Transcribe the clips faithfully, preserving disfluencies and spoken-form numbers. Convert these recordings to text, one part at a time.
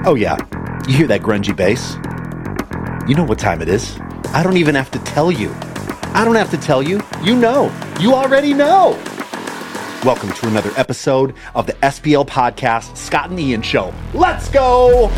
Oh yeah, you hear that grungy bass? You know what time it is. I don't even have to tell you. I don't have to tell you. You know. You already know. Welcome to another episode of the S P L Podcast, Scott and Ian Show. Let's go!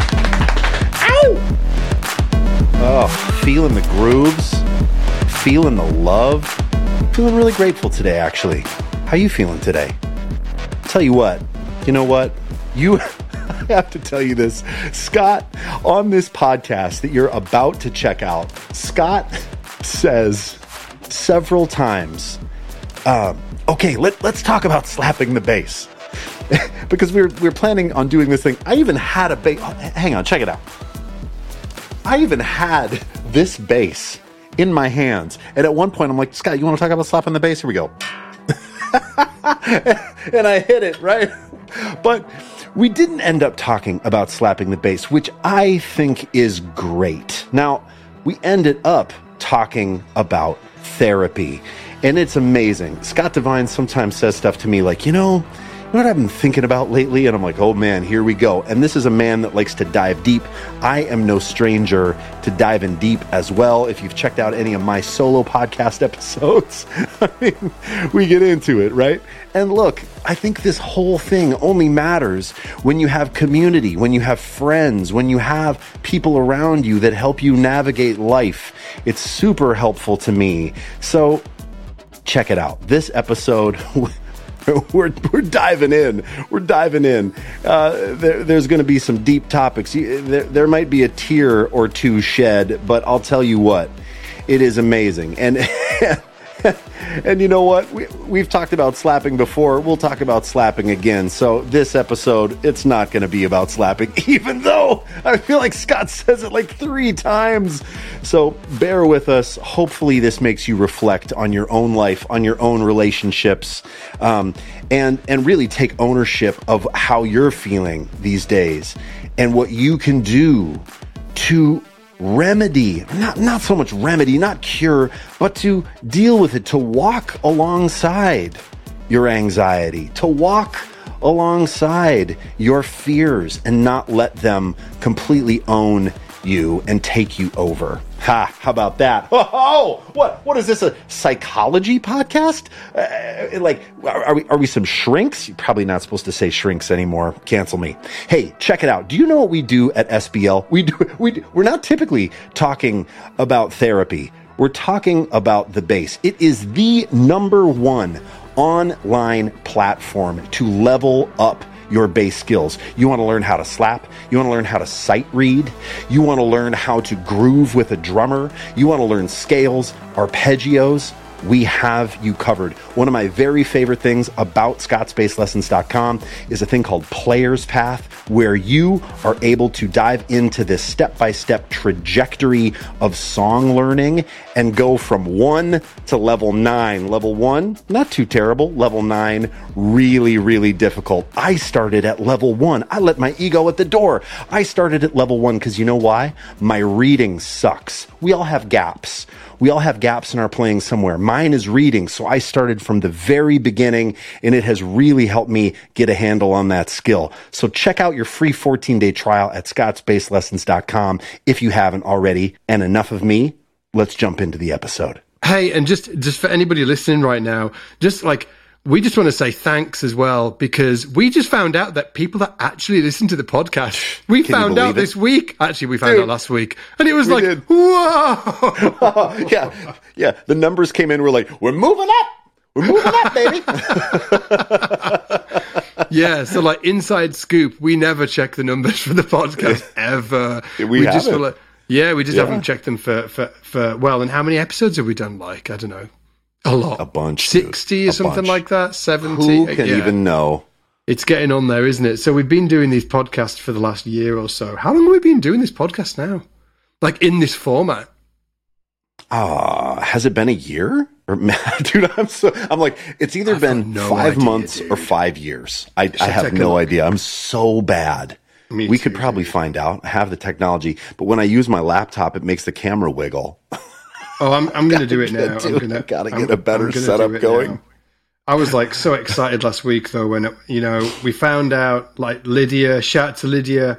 Ow! Oh, feeling the grooves, feeling the love, feeling really grateful today, actually. How you feeling today? Tell you what, you know what? You... I have to tell you this. Scott, on this podcast that you're about to check out, Scott says several times, um, okay, let, let's talk about slapping the bass. Because we're, we're planning on doing this thing. I even had a bass. Oh, hang on, check it out. I even had this bass in my hands. And at one point, I'm like, Scott, you want to talk about slapping the bass? Here we go. And I hit it, right? But we didn't end up talking about slapping the bass, which I think is great. Now, we ended up talking about therapy, and it's amazing. Scott Devine sometimes says stuff to me like, you know, you know what I've been thinking about lately? And I'm like, oh man, here we go. And this is a man that likes to dive deep. I am no stranger to diving deep as well. If you've checked out any of my solo podcast episodes, I mean, we get into it, right? And look, I think this whole thing only matters when you have community, when you have friends, when you have people around you that help you navigate life. It's super helpful to me. So check it out. This episode... We're we're diving in. We're diving in. Uh, there, there's going to be some deep topics. There, there might be a tear or two shed, but I'll tell you what, it is amazing. And and you know what? We, we've talked about slapping before. We'll talk about slapping again. So this episode, it's not going to be about slapping, even though I feel like Scott says it like three times. So bear with us. Hopefully this makes you reflect on your own life, on your own relationships, um, and, and really take ownership of how you're feeling these days and what you can do to remedy, not not so much remedy, not cure, but to deal with it, to walk alongside your anxiety, to walk alongside your fears and not let them completely own you and take you over. Ha, how about that? Oh, what, what is this, a psychology podcast? Uh, like, are we, are we some shrinks? You're probably not supposed to say shrinks anymore. Cancel me. Hey, check it out. Do you know what we do at S B L? We do, we do, we're not typically talking about therapy. We're talking about the bass. It is the number one online platform to level up your bass skills. You want to learn how to slap. You want to learn how to sight read. You want to learn how to groove with a drummer. You want to learn scales, arpeggios. We have you covered. One of my very favorite things about scotts bass lessons dot com is a thing called Player's Path, where you are able to dive into this step-by-step trajectory of song learning and go from one to level nine. Level one, not too terrible. Level nine, really, really difficult. I started at level one. I let my ego at the door. I started at level one because you know why? My reading sucks. We all have gaps. We all have gaps in our playing somewhere. Mine is reading, so I started from the very beginning, and it has really helped me get a handle on that skill. So check out your free fourteen-day trial at scotts bass lessons dot com if you haven't already. And enough of me, let's jump into the episode. Hey, and just, just for anybody listening right now, just like, we just want to say thanks as well, because we just found out that people that actually listen to the podcast, we Can found out this week. Actually, we found Dude, out last week. And it was like, did. whoa. yeah, yeah. The numbers came in. We're like, we're moving up. We're moving up, baby. Yeah, so like inside scoop, we never check the numbers for the podcast ever. We, we just feel like, yeah, we just yeah. haven't checked them for, for, for, well, and how many episodes have we done? Like, I don't know. A lot. A bunch. sixty dude. or something bunch. like that. seventy. Who can yeah. even know? It's getting on there, isn't it? So we've been doing these podcasts for the last year or so. How long have we been doing this podcast now? Like in this format? Uh, has it been a year? Or, dude, I'm so, I'm like, it's either I've been no five idea, months dude. or five years. I, I have no idea. I'm so bad. Me we too, could probably dude. find out. I have the technology, but when I use my laptop, it makes the camera wiggle. Oh, I'm I'm going to do it now. Do I'm gonna, got to get I'm, a better setup going. Now. I was like so excited last week though when, you know, we found out like Lydia, shout out to Lydia,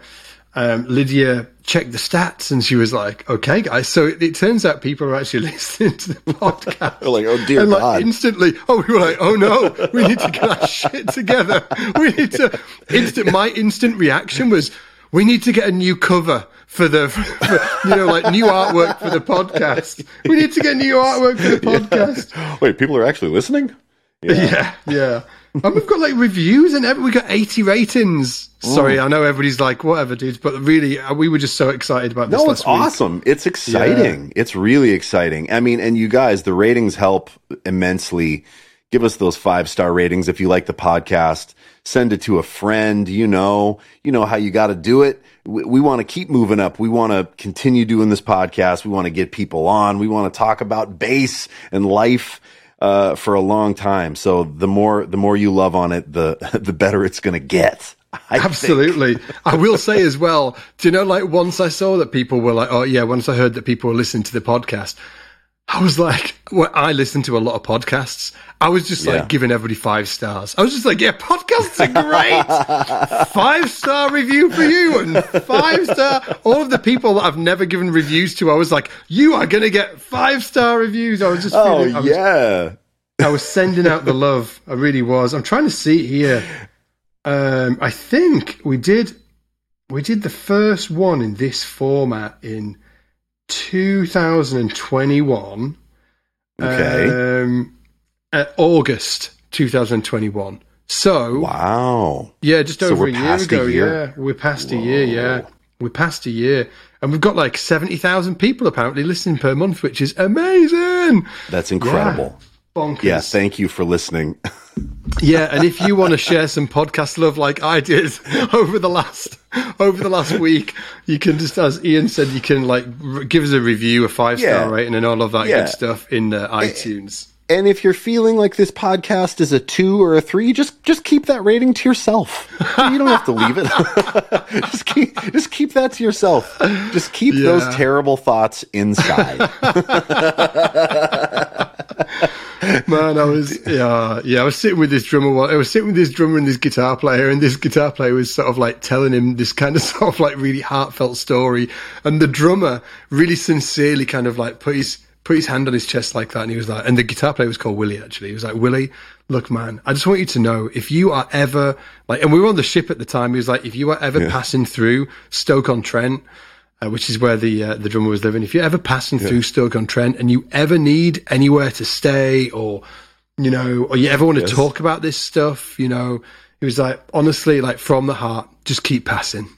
um, Lydia checked the stats and she was like, okay, guys. So it, it turns out people are actually listening to the podcast. We're like, oh, dear and like, God. Instantly, oh, we were like, oh, no, we need to get our shit together. We need to, instant, my instant reaction was, we need to get a new cover for the, for, you know, like new artwork for the podcast. We need to get new artwork for the podcast. Yeah. Wait, people are actually listening? Yeah, yeah. yeah. And we've got like reviews and every, we got eighty ratings. Sorry, mm. I know everybody's like, whatever, dudes, but really, we were just so excited about this. No, last it's week. awesome. It's exciting. Yeah. It's really exciting. I mean, and you guys, the ratings help immensely. Give us those five star ratings if you like the podcast. Send it to a friend. You know, you know how you got to do it. We, we want to keep moving up. We want to continue doing this podcast. We want to get people on. We want to talk about bass and life uh, for a long time. So the more the more you love on it, the the better it's going to get. I Absolutely. think. I will say as well, do you know, like once I saw that people were like, oh yeah, once I heard that people were listening to the podcast, I was like, well, I listen to a lot of podcasts. I was just like yeah. giving everybody five stars. I was just like, yeah, podcasts are great. Five star review for you and five star. All of the people that I've never given reviews to, I was like, you are going to get five star reviews. I was just feeling, oh, I was, yeah. I was sending out the love. I really was. I'm trying to see here. Um, I think we did, we did the first one in this format in two thousand twenty-one. Okay. Um, uh, August two thousand twenty-one. So wow. Yeah, just so over we're a year past ago. A year? Yeah, we're past Whoa. a year. Yeah, we're past a year, and we've got like seventy thousand people apparently listening per month, which is amazing. That's incredible. Yeah. Bonkers. Yeah, thank you for listening. Yeah, and if you want to share some podcast love like I did over the last over the last week, you can just, as Ian said, you can like r- give us a review, a five star yeah. rating, and all of that yeah. good stuff in uh, iTunes. And if you're feeling like this podcast is a two or a three, just just keep that rating to yourself. You don't have to leave it. just keep just keep that to yourself. Just keep yeah. those terrible thoughts inside. Man, I was yeah, yeah. I was sitting with this drummer. I was sitting with this drummer and this guitar player, and this guitar player was sort of like telling him this kind of sort of like really heartfelt story, and the drummer really sincerely kind of like put his put his hand on his chest like that, and he was like, and the guitar player was called Willie actually. He was like, Willie, look, man, I just want you to know if you are ever like, and we were on the ship at the time. He was like, if you are ever yeah. passing through Stoke-on-Trent. Uh, which is where the uh, the drummer was living. If you're ever passing yeah. through Stoke-on-Trent and you ever need anywhere to stay, or you know, or you ever want to yes. talk about this stuff, you know, he was like, honestly, like from the heart, just keep passing.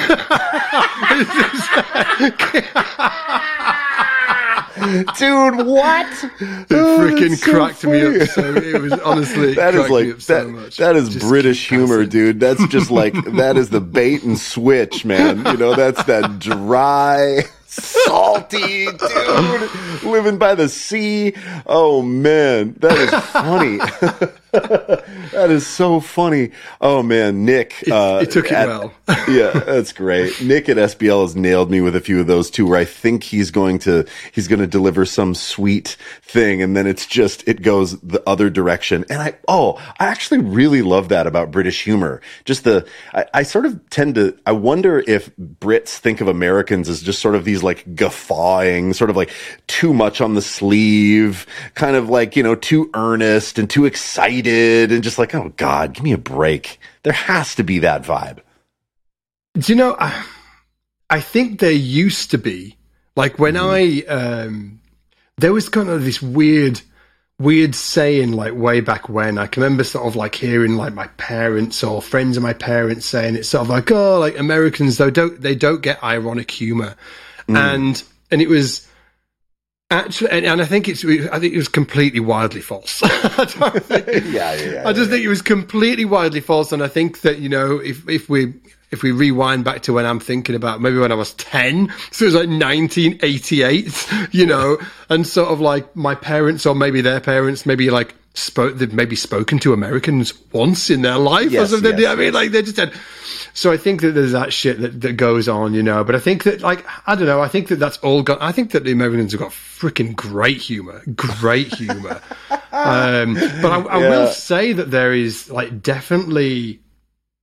Dude, what? It oh, freaking so cracked funny. me up. So it was honestly it that is like me up so that. Much. That is just British humor, passing. dude. That's just like that is the bait and switch, man. You know, that's that dry, salty dude living by the sea. Oh man, that is funny. That is so funny. Oh man, Nick. It, uh, it took it at, well. Yeah, that's great. Nick at S B L has nailed me with a few of those too, where I think he's going to he's going to deliver some sweet thing, and then it's just it goes the other direction. And I oh, I actually really love that about British humor. Just the I, I sort of tend to I wonder if Brits think of Americans as just sort of these like guffawing, sort of like too much on the sleeve, kind of like, you know, too earnest and too excited. And just like, oh God, give me a break. There has to be that vibe. Do you know, I, I think there used to be, like when mm. I, um, there was kind of this weird, weird saying like way back when. I can remember sort of like hearing like my parents or friends of my parents saying it's sort of like, oh, like Americans, though, don't, they don't get ironic humor. Mm. And, and it was, Actually, and, and I think it's, I think it was completely wildly false. I don't think, yeah, yeah, yeah. I just yeah. think it was completely wildly false. And I think that, you know, if, if we, if we rewind back to when I'm thinking about maybe when I was ten, so it was like nineteen eighty-eight, you know, and sort of like my parents or maybe their parents, maybe like spoke, they'd maybe spoken to Americans once in their life yes, or something. Yes, I mean, yes. like they just had, so I think that there's that shit that, that goes on, you know, but I think that like, I don't know, I think that that's all got, I think that the Americans have got freaking great humor, great humor. um, but I, I yeah. will say that there is like definitely,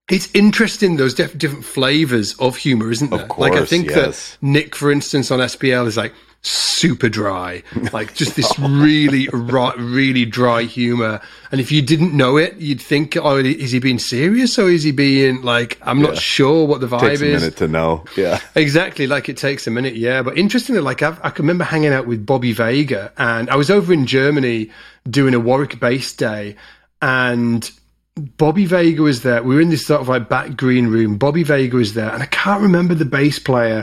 it's interesting, those diff- different flavors of humor, isn't there? Of course, like I think yes. that Nick, for instance, on S P L is like super dry, like just this really, ra- really dry humor. And if you didn't know it, you'd think, oh, is he being serious or is he being like, I'm not yeah. sure what the vibe takes a is. minute to know. Yeah, exactly. Like it takes a minute. Yeah. But interestingly, like I've, I can remember hanging out with Bobby Vega, and I was over in Germany doing a Warwick bass day, and Bobby Vega was there. We were in this sort of like back green room. Bobby Vega was there, and I can't remember the bass player.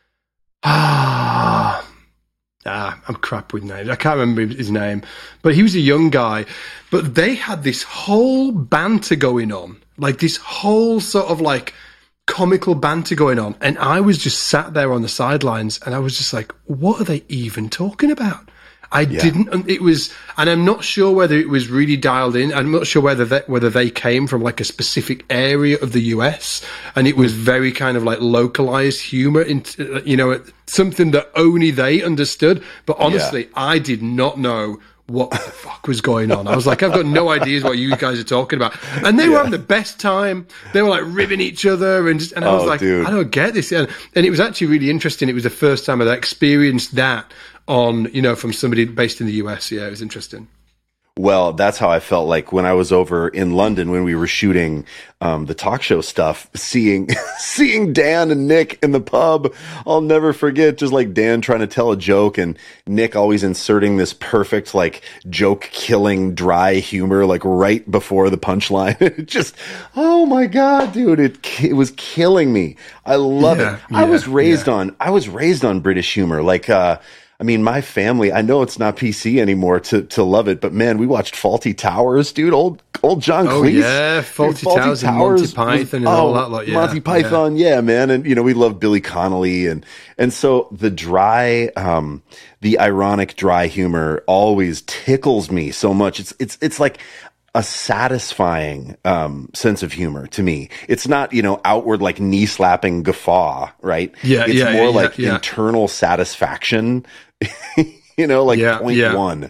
Ah, ah, I'm crap with names. I can't remember his name, but he was a young guy. But they had this whole banter going on, like this whole sort of like comical banter going on, and I was just sat there on the sidelines, and I was just like, "What are they even talking about?" I yeah. didn't, it was, and I'm not sure whether it was really dialed in. I'm not sure whether that, whether they came from like a specific area of the U S and it was very kind of like localized humor, into, you know, something that only they understood. But honestly, yeah. I did not know what the fuck was going on. I was like, I've got no ideas what you guys are talking about. And they yeah. were having the best time. They were like ribbing each other and just, and I was oh, like, dude. I don't get this. And, and it was actually really interesting. It was the first time I experienced that on, you know, from somebody based in the U S. Yeah, it was interesting. Well, that's how I felt like when I was over in London when we were shooting um, the talk show stuff, seeing seeing Dan and Nick in the pub. I'll never forget just like Dan trying to tell a joke and Nick always inserting this perfect like joke killing dry humor like right before the punchline. It just, oh my God, dude, it it was killing me. I love yeah, it. Yeah, I was raised yeah. on I was raised on British humor. Like uh I mean, my family, I know it's not P C anymore to, to love it, but man, we watched Fawlty Towers, dude. Old old John oh, Cleese. Yeah, Fawlty, dude, Fawlty Towers, Towers, Monty Python was, and oh, all that lot. Yeah, Monty Python, yeah. yeah, man. And, you know, we love Billy Connolly. And, and so the dry, um, the ironic dry humor always tickles me so much. It's, it's, it's like a satisfying um sense of humor to me. It's not, you know, outward like knee slapping guffaw, right? Yeah, it's yeah, more yeah, like yeah. internal satisfaction. You know, like yeah, point yeah. one.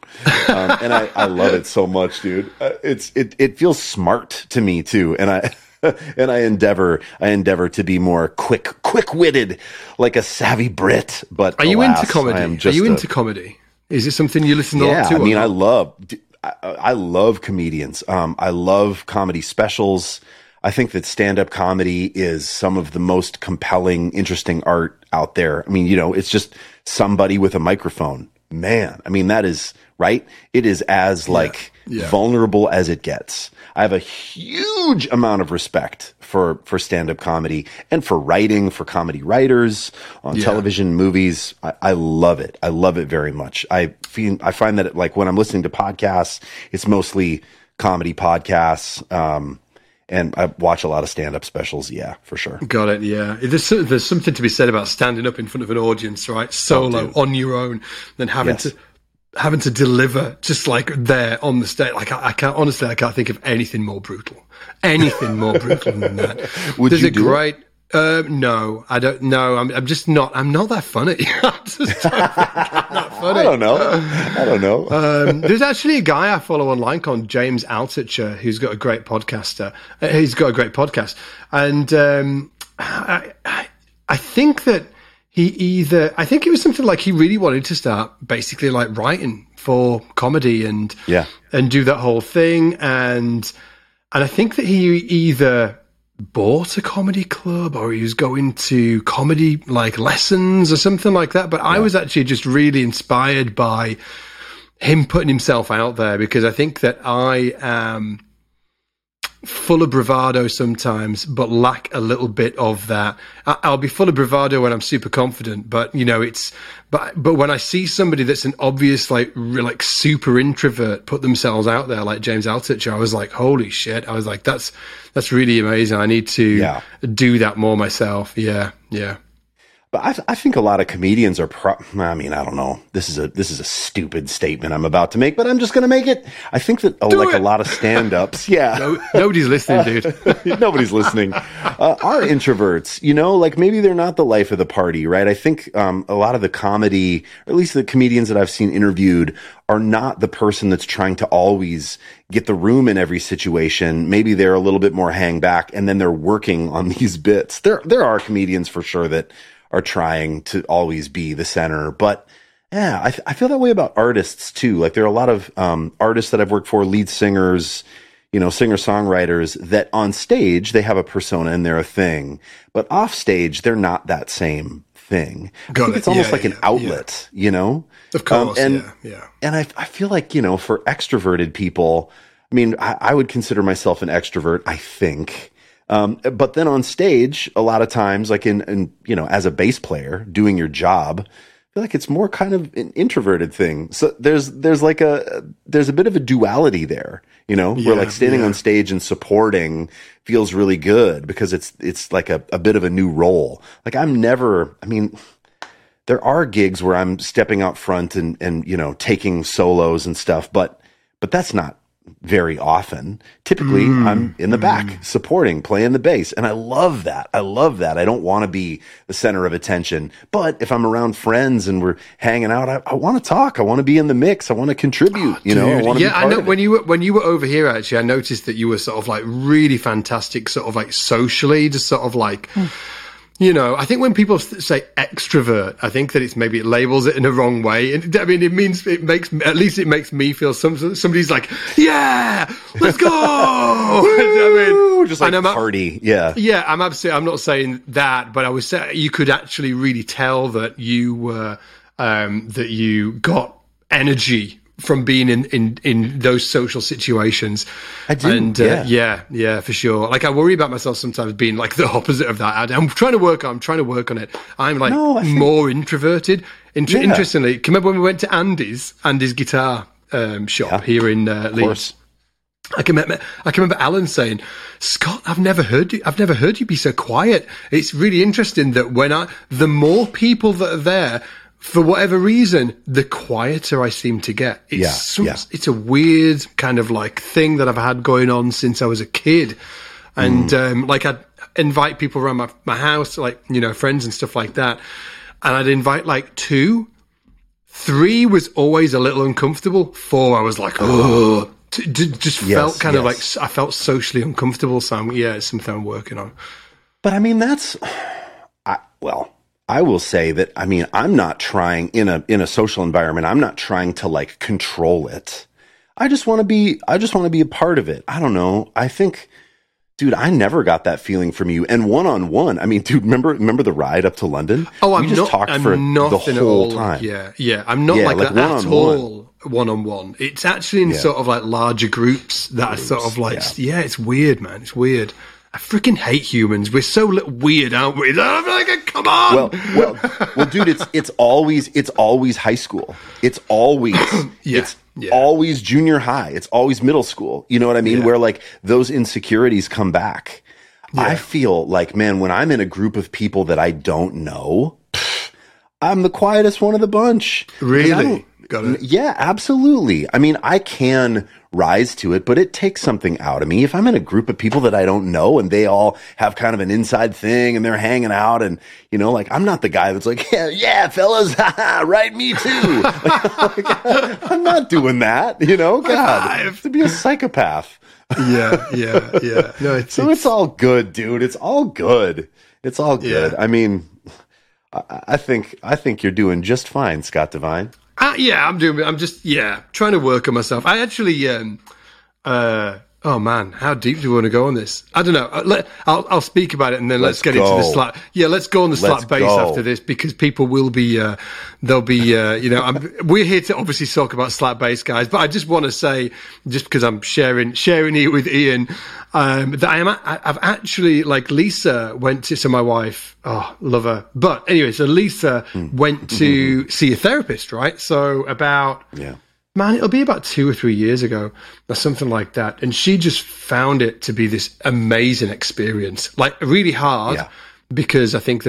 Um, and I, I love it so much, dude. Uh, it's it it feels smart to me too, and I and I endeavor I endeavor to be more quick quick witted, like a savvy Brit. But are you alas, into comedy? I am just are you a, into comedy? Is it something you listen yeah, to? I mean, or? I love. I, I love comedians. Um, I love comedy specials. I think that stand-up comedy is some of the most compelling, interesting art out there. I mean, you know, it's just somebody with a microphone. Man, I mean, that is, right? It is as, like, yeah, yeah. vulnerable as it gets. I have a huge amount of respect for, for stand-up comedy and for writing, for comedy writers on yeah. television, movies. I, I love it. I love it very much. I feel, I find that, like, when I'm listening to podcasts, it's mostly comedy podcasts. Um, And I watch a lot of stand-up specials, yeah, for sure. Got it, yeah. There's, there's something to be said about standing up in front of an audience, right? Solo, oh, on your own, then having yes. to having to deliver just like there on the stage. Like I, I can't, honestly, I can't think of anything more brutal. Anything more brutal than that. Would There's you a do great... it? Uh, no, I don't know. I'm, I'm just not, I'm not that funny. I just don't think I'm that funny. I don't know. I don't know. um, there's actually a guy I follow online called James Altucher, who's got a great podcaster. Uh, he's got a great podcast. And, um, I, I, I think that he either, I think it was something like he really wanted to start basically like writing for comedy and, yeah. and do that whole thing. And, and I think that he either bought a comedy club or he was going to comedy like lessons or something like that. But yeah. I was actually just really inspired by him putting himself out there, because I think that I am full of bravado sometimes, but lack a little bit of that. I'll be full of bravado when I'm super confident, but you know, it's, but, but when I see somebody that's an obvious, like, like super introvert put themselves out there, like James Altucher, I was like, holy shit. I was like, that's, that's really amazing. I need to yeah. do that more myself. Yeah. Yeah. But I, I think a lot of comedians are. Pro- I mean, I don't know. This is a this is a stupid statement I'm about to make, but I'm just going to make it. I think that uh, like it. a lot of stand-ups, yeah. No, nobody's listening, dude. Nobody's listening. Uh, are introverts, you know, like maybe they're not the life of the party, right? I think um, a lot of the comedy, or at least the comedians that I've seen interviewed, are not the person that's trying to always get the room in every situation. Maybe they're a little bit more hang back, and then they're working on these bits. There, there are comedians for sure that are trying to always be the center. But yeah, I, I feel that way about artists too. Like there are a lot of um, artists that I've worked for, lead singers, you know, singer-songwriters that on stage, they have a persona and they're a thing. But off stage, they're not that same thing. Got I think it. it's almost yeah, like yeah, an outlet, yeah. you know? Of course, um, and, yeah, yeah. And I, I feel like, you know, for extroverted people, I mean, I, I would consider myself an extrovert, I think. Um, but then on stage, a lot of times, like in, in, you know, as a bass player doing your job, I feel like it's more kind of an introverted thing. So there's, there's like a, there's a bit of a duality there, you know, yeah, where like standing yeah. on stage and supporting feels really good because it's, it's like a, a bit of a new role. Like I'm never, I mean, there are gigs where I'm stepping out front and, and, you know, taking solos and stuff, but, but that's not very often. Typically, mm, I'm in the mm. back, supporting, playing the bass. And I love that. I love that. I don't want to be the center of attention. But if I'm around friends and we're hanging out, I, I want to talk. I want to be in the mix. I want to contribute. Oh, you know, I want to yeah, be part I know. of When it. you were when you were over here, actually, I noticed that you were sort of like really fantastic, sort of like socially, just sort of like. Mm. You know, I think when people say extrovert, I think that it's maybe it labels it in a wrong way. And I mean, it means it makes, at least it makes me feel some, somebody's like, yeah, let's go. I mean, just like party. Yeah. Yeah. I'm absolutely, I'm not saying that, but I was saying you could actually really tell that you were, um, that you got energy from being in, in, in those social situations. I do, and, yeah. Uh, yeah, yeah, for sure. Like I worry about myself sometimes being like the opposite of that. I'm trying to work on, I'm trying to work on it. I'm like no, think... more introverted. Inter- yeah. Interestingly, can you remember when we went to Andy's, Andy's guitar um, shop yeah, here in uh, Leeds? I can remember, I can remember Alan saying, Scott, I've never heard you, I've never heard you be so quiet. It's really interesting that when I, the more people that are there, for whatever reason, the quieter I seem to get. It's yeah, some, yeah. It's a weird kind of like thing that I've had going on since I was a kid. And, mm. um, like I'd invite people around my, my house, like, you know, friends and stuff like that. And I'd invite like two, three was always a little uncomfortable. Four, I was like, oh, just yes, felt kind yes. of like, I felt socially uncomfortable. So I'm, yeah, it's something I'm working on. But I mean, that's, I, well, I will say that, I mean, I'm not trying in a, in a social environment, I'm not trying to like control it. I just want to be, I just want to be a part of it. I don't know. I think, dude, I never got that feeling from you. And one on one, I mean, dude, remember, remember the ride up to London? Oh, I'm we just not, talked I'm for not the whole time. Yeah. Yeah. I'm not yeah, like, like that at all. One. One on one. It's actually in yeah. sort of like larger groups that groups, are sort of like, yeah. yeah, it's weird, man. It's weird. I freaking hate humans. We're so little weird, aren't we? I'm like, come on. Well, well, well, dude, it's it's always it's always high school. It's always yeah, it's yeah. always junior high. It's always middle school. You know what I mean? Yeah. Where like those insecurities come back. Yeah. I feel like, man, when I'm in a group of people that I don't know, pff, I'm the quietest one of the bunch. Really? Got it. Yeah, absolutely. I mean, I can rise to it, but it takes something out of me. If I'm in a group of people that I don't know and they all have kind of an inside thing and they're hanging out and, you know, like I'm not the guy that's like, yeah, yeah fellas, right, me too. Like, like, I'm not doing that, you know, God, I have to be a psychopath. yeah, yeah, yeah. No, it's, so it's, it's all good, dude. It's all good. It's all good. Yeah. I mean, I, I think, I think you're doing just fine, Scott Devine. Uh, yeah, I'm doing. I'm just yeah, trying to work on myself. I actually, um, uh, oh man, how deep do we want to go on this? I don't know. Let, I'll I'll speak about it and then let's, let's get go. into the slap. Yeah, let's go on the slap bass after this because people will be, uh, they'll be, uh, you know, I'm, we're here to obviously talk about slap bass, guys. But I just want to say, just because I'm sharing sharing it with Ian, um, that I am. I've actually like Lisa went to. So my wife, oh, love her. But anyway, so Lisa mm. went to mm-hmm. see a therapist, right? So about yeah. Man, it'll be about two or three years ago or something like that. And she just found it to be this amazing experience, like really hard yeah. because I think that it,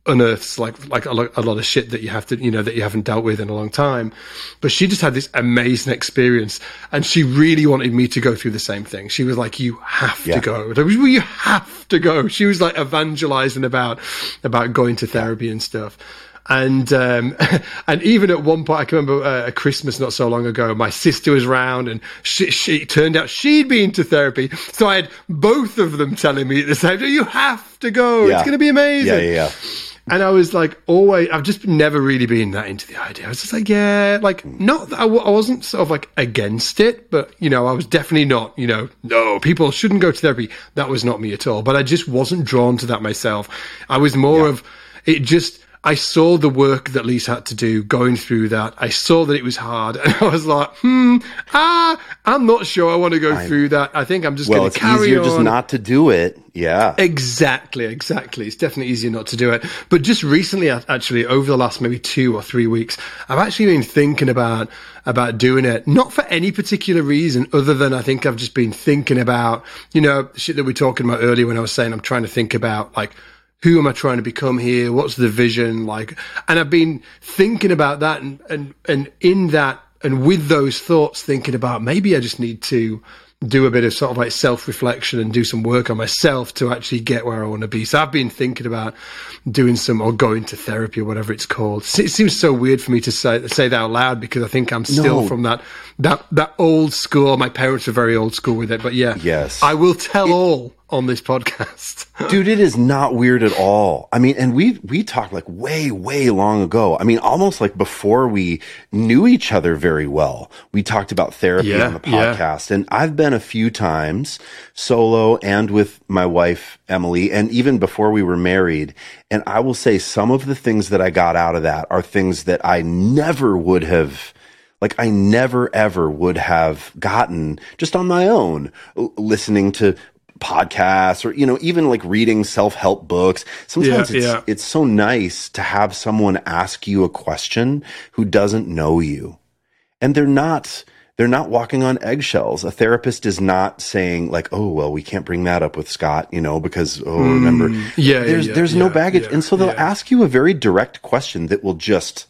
unearths like like a lot, a lot of shit that you have to, you know, that you haven't dealt with in a long time. But she just had this amazing experience, and she really wanted me to go through the same thing. She was like, "You have yeah. to go. You have to go." She was like evangelizing about about going to therapy and stuff. And um, and even at one point, I can remember uh, a Christmas not so long ago, my sister was around, and she, she it turned out she'd been to therapy. So I had both of them telling me at the same time, "You have to go. Yeah. It's going to be amazing." Yeah, yeah, yeah. And I was like, always, I've just never really been that into the idea. I was just like, yeah, like, not that I, w- I wasn't sort of like against it, but, you know, I was definitely not, you know, no, people shouldn't go to therapy. That was not me at all. But I just wasn't drawn to that myself. I was more yeah. of, it just, I saw the work that Lisa had to do going through that. I saw that it was hard, and I was like, hmm, ah, I'm not sure I want to go I'm, through that. I think I'm just well, going to carry on. Well, it's easier just not to do it. Yeah. Exactly, exactly. It's definitely easier not to do it. But just recently, actually, over the last maybe two or three weeks, I've actually been thinking about about doing it, not for any particular reason other than I think I've just been thinking about, you know, shit that we were talking about earlier when I was saying I'm trying to think about, like, who am I trying to become here? What's the vision like? And I've been thinking about that, and, and, and in that, and with those thoughts, thinking about maybe I just need to do a bit of sort of like self-reflection and do some work on myself to actually get where I want to be. So I've been thinking about doing some, or going to therapy or whatever it's called. It seems so weird for me to say, say that out loud, because I think I'm still no. from that, that, that old school. My parents are very old school with it, but yeah, yes, I will tell it, all on this podcast. Dude, it is not weird at all. I mean, and we, we talked like way, way long ago. I mean, almost like before we knew each other very well, we talked about therapy yeah, on the podcast. Yeah. And I've been a few times solo and with my wife, Emily, and even before we were married. And I will say some of the things that I got out of that are things that I never would have, like I never ever would have gotten just on my own, listening to podcasts, or, you know, even like reading self-help books. Sometimes yeah, it's, yeah. it's so nice to have someone ask you a question who doesn't know you, and they're not, they're not walking on eggshells. A therapist is not saying like, "Oh, well, we can't bring that up with Scott, you know, because, oh, mm, remember, yeah, there's, yeah, there's yeah, no baggage." Yeah, and so they'll yeah. ask you a very direct question that will just,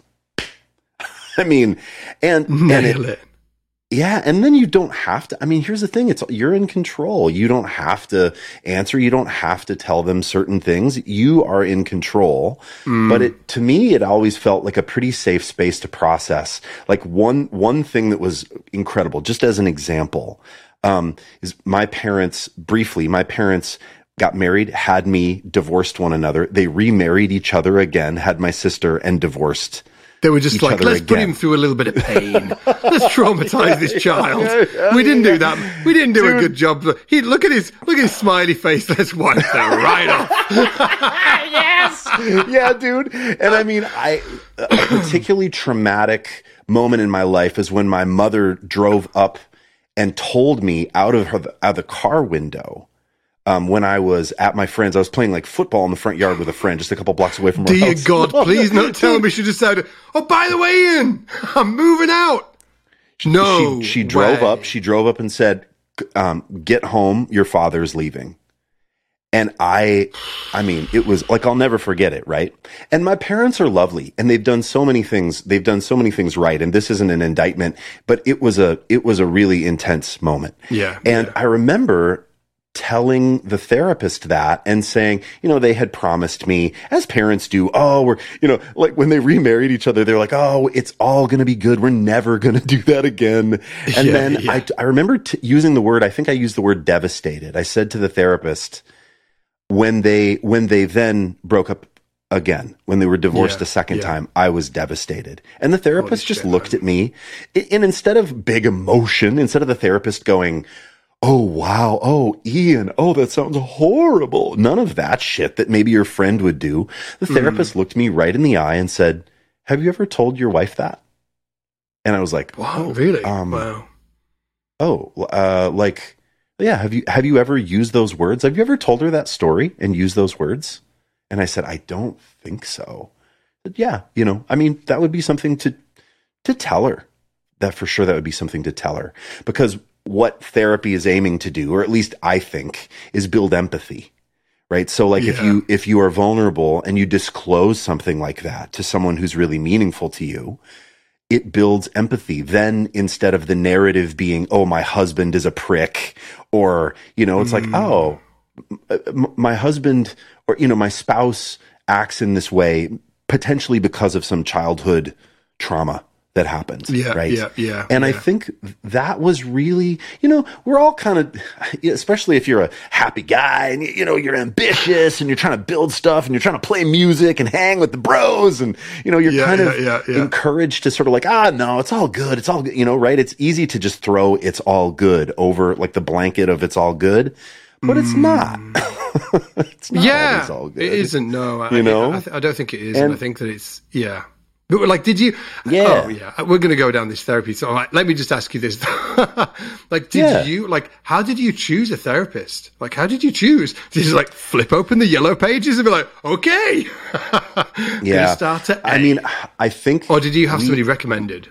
I mean, and, and it, it. Yeah, and then you don't have to. I mean, here's the thing: it's you're in control. You don't have to answer. You don't have to tell them certain things. You are in control. Mm. But it, to me, it always felt like a pretty safe space to process. Like one one thing that was incredible, just as an example, um, is my parents. Briefly, my parents got married, had me, divorced one another. They remarried each other again, had my sister, and divorced. They were just like, let's again. put him through a little bit of pain. Let's traumatize yeah, this child. Yeah, yeah, we didn't yeah. do that. We didn't do Dude. a good job. He look at his look at his smiley face. Let's wipe that right off. Yes. Yeah, dude. And I mean, I a particularly traumatic moment in my life is when my mother drove up and told me out of her out of the car window. Um, when I was at my friend's, I was playing like football in the front yard with a friend, just a couple blocks away from our Dear house. God, please not tell me she decided, oh, by the way, Ian, I'm moving out. No, she, she drove way. up. She drove up and said, um, "Get home. Your father's leaving." And I, I mean, it was like, I'll never forget it. Right. And my parents are lovely, and they've done so many things. They've done so many things right. And this isn't an indictment, but it was a, it was a really intense moment. Yeah. And yeah. I remember telling the therapist that and saying, you know, they had promised me, as parents do, oh, we're, you know, like when they remarried each other, they're like, oh, it's all going to be good. We're never going to do that again. And yeah, then yeah. I, I remember t- using the word, I think I used the word devastated. I said to the therapist, when they, when they then broke up again, when they were divorced yeah, a second yeah. time, I was devastated. And the therapist Holy just shit, looked man. at me, and instead of big emotion, instead of the therapist going, "Oh, wow. Oh, Ian. Oh, that sounds horrible." None of that shit that maybe your friend would do. The therapist mm. looked me right in the eye and said, "Have you ever told your wife that?" And I was like, "Wow, oh, really? Um, wow. Oh, uh, like, yeah. Have you, have you ever used those words? Have you ever told her that story and used those words?" And I said, "I don't think so." But yeah, you know, I mean, that would be something to, to tell her. That for sure, that would be something to tell her, because what therapy is aiming to do, or at least I think, is build empathy, right? So like Yeah. if you if you are vulnerable and you disclose something like that to someone who's really meaningful to you, it builds empathy. Then instead of the narrative being, oh, my husband is a prick, or, you know, it's Mm. like, oh, m- my husband or, you know, my spouse acts in this way potentially because of some childhood trauma that happened. Yeah, right. yeah, yeah. And yeah. I think that was really, you know, we're all kind of, especially if you're a happy guy and, you know, you're ambitious and you're trying to build stuff and you're trying to play music and hang with the bros and, you know, you're Yeah, kind yeah, of yeah, yeah. encouraged to sort of like, ah, no, it's all good. It's all good. You know, right. It's easy to just throw it's all good over like the blanket of it's all good, but it's not. It's not yeah, always all good. it isn't. No, I, You know? I, I don't think it is. And- And I think that it's yeah. But like, did you? Yeah. Oh, yeah. We're going to go down this therapy. So, like, let me just ask you this: like, did Yeah. you like? How did you choose a therapist? Like, how did you choose? Did you just, like flip open the yellow pages and be like, okay, Yeah. Gonna start at I A? mean, I think, or did you have somebody recommended?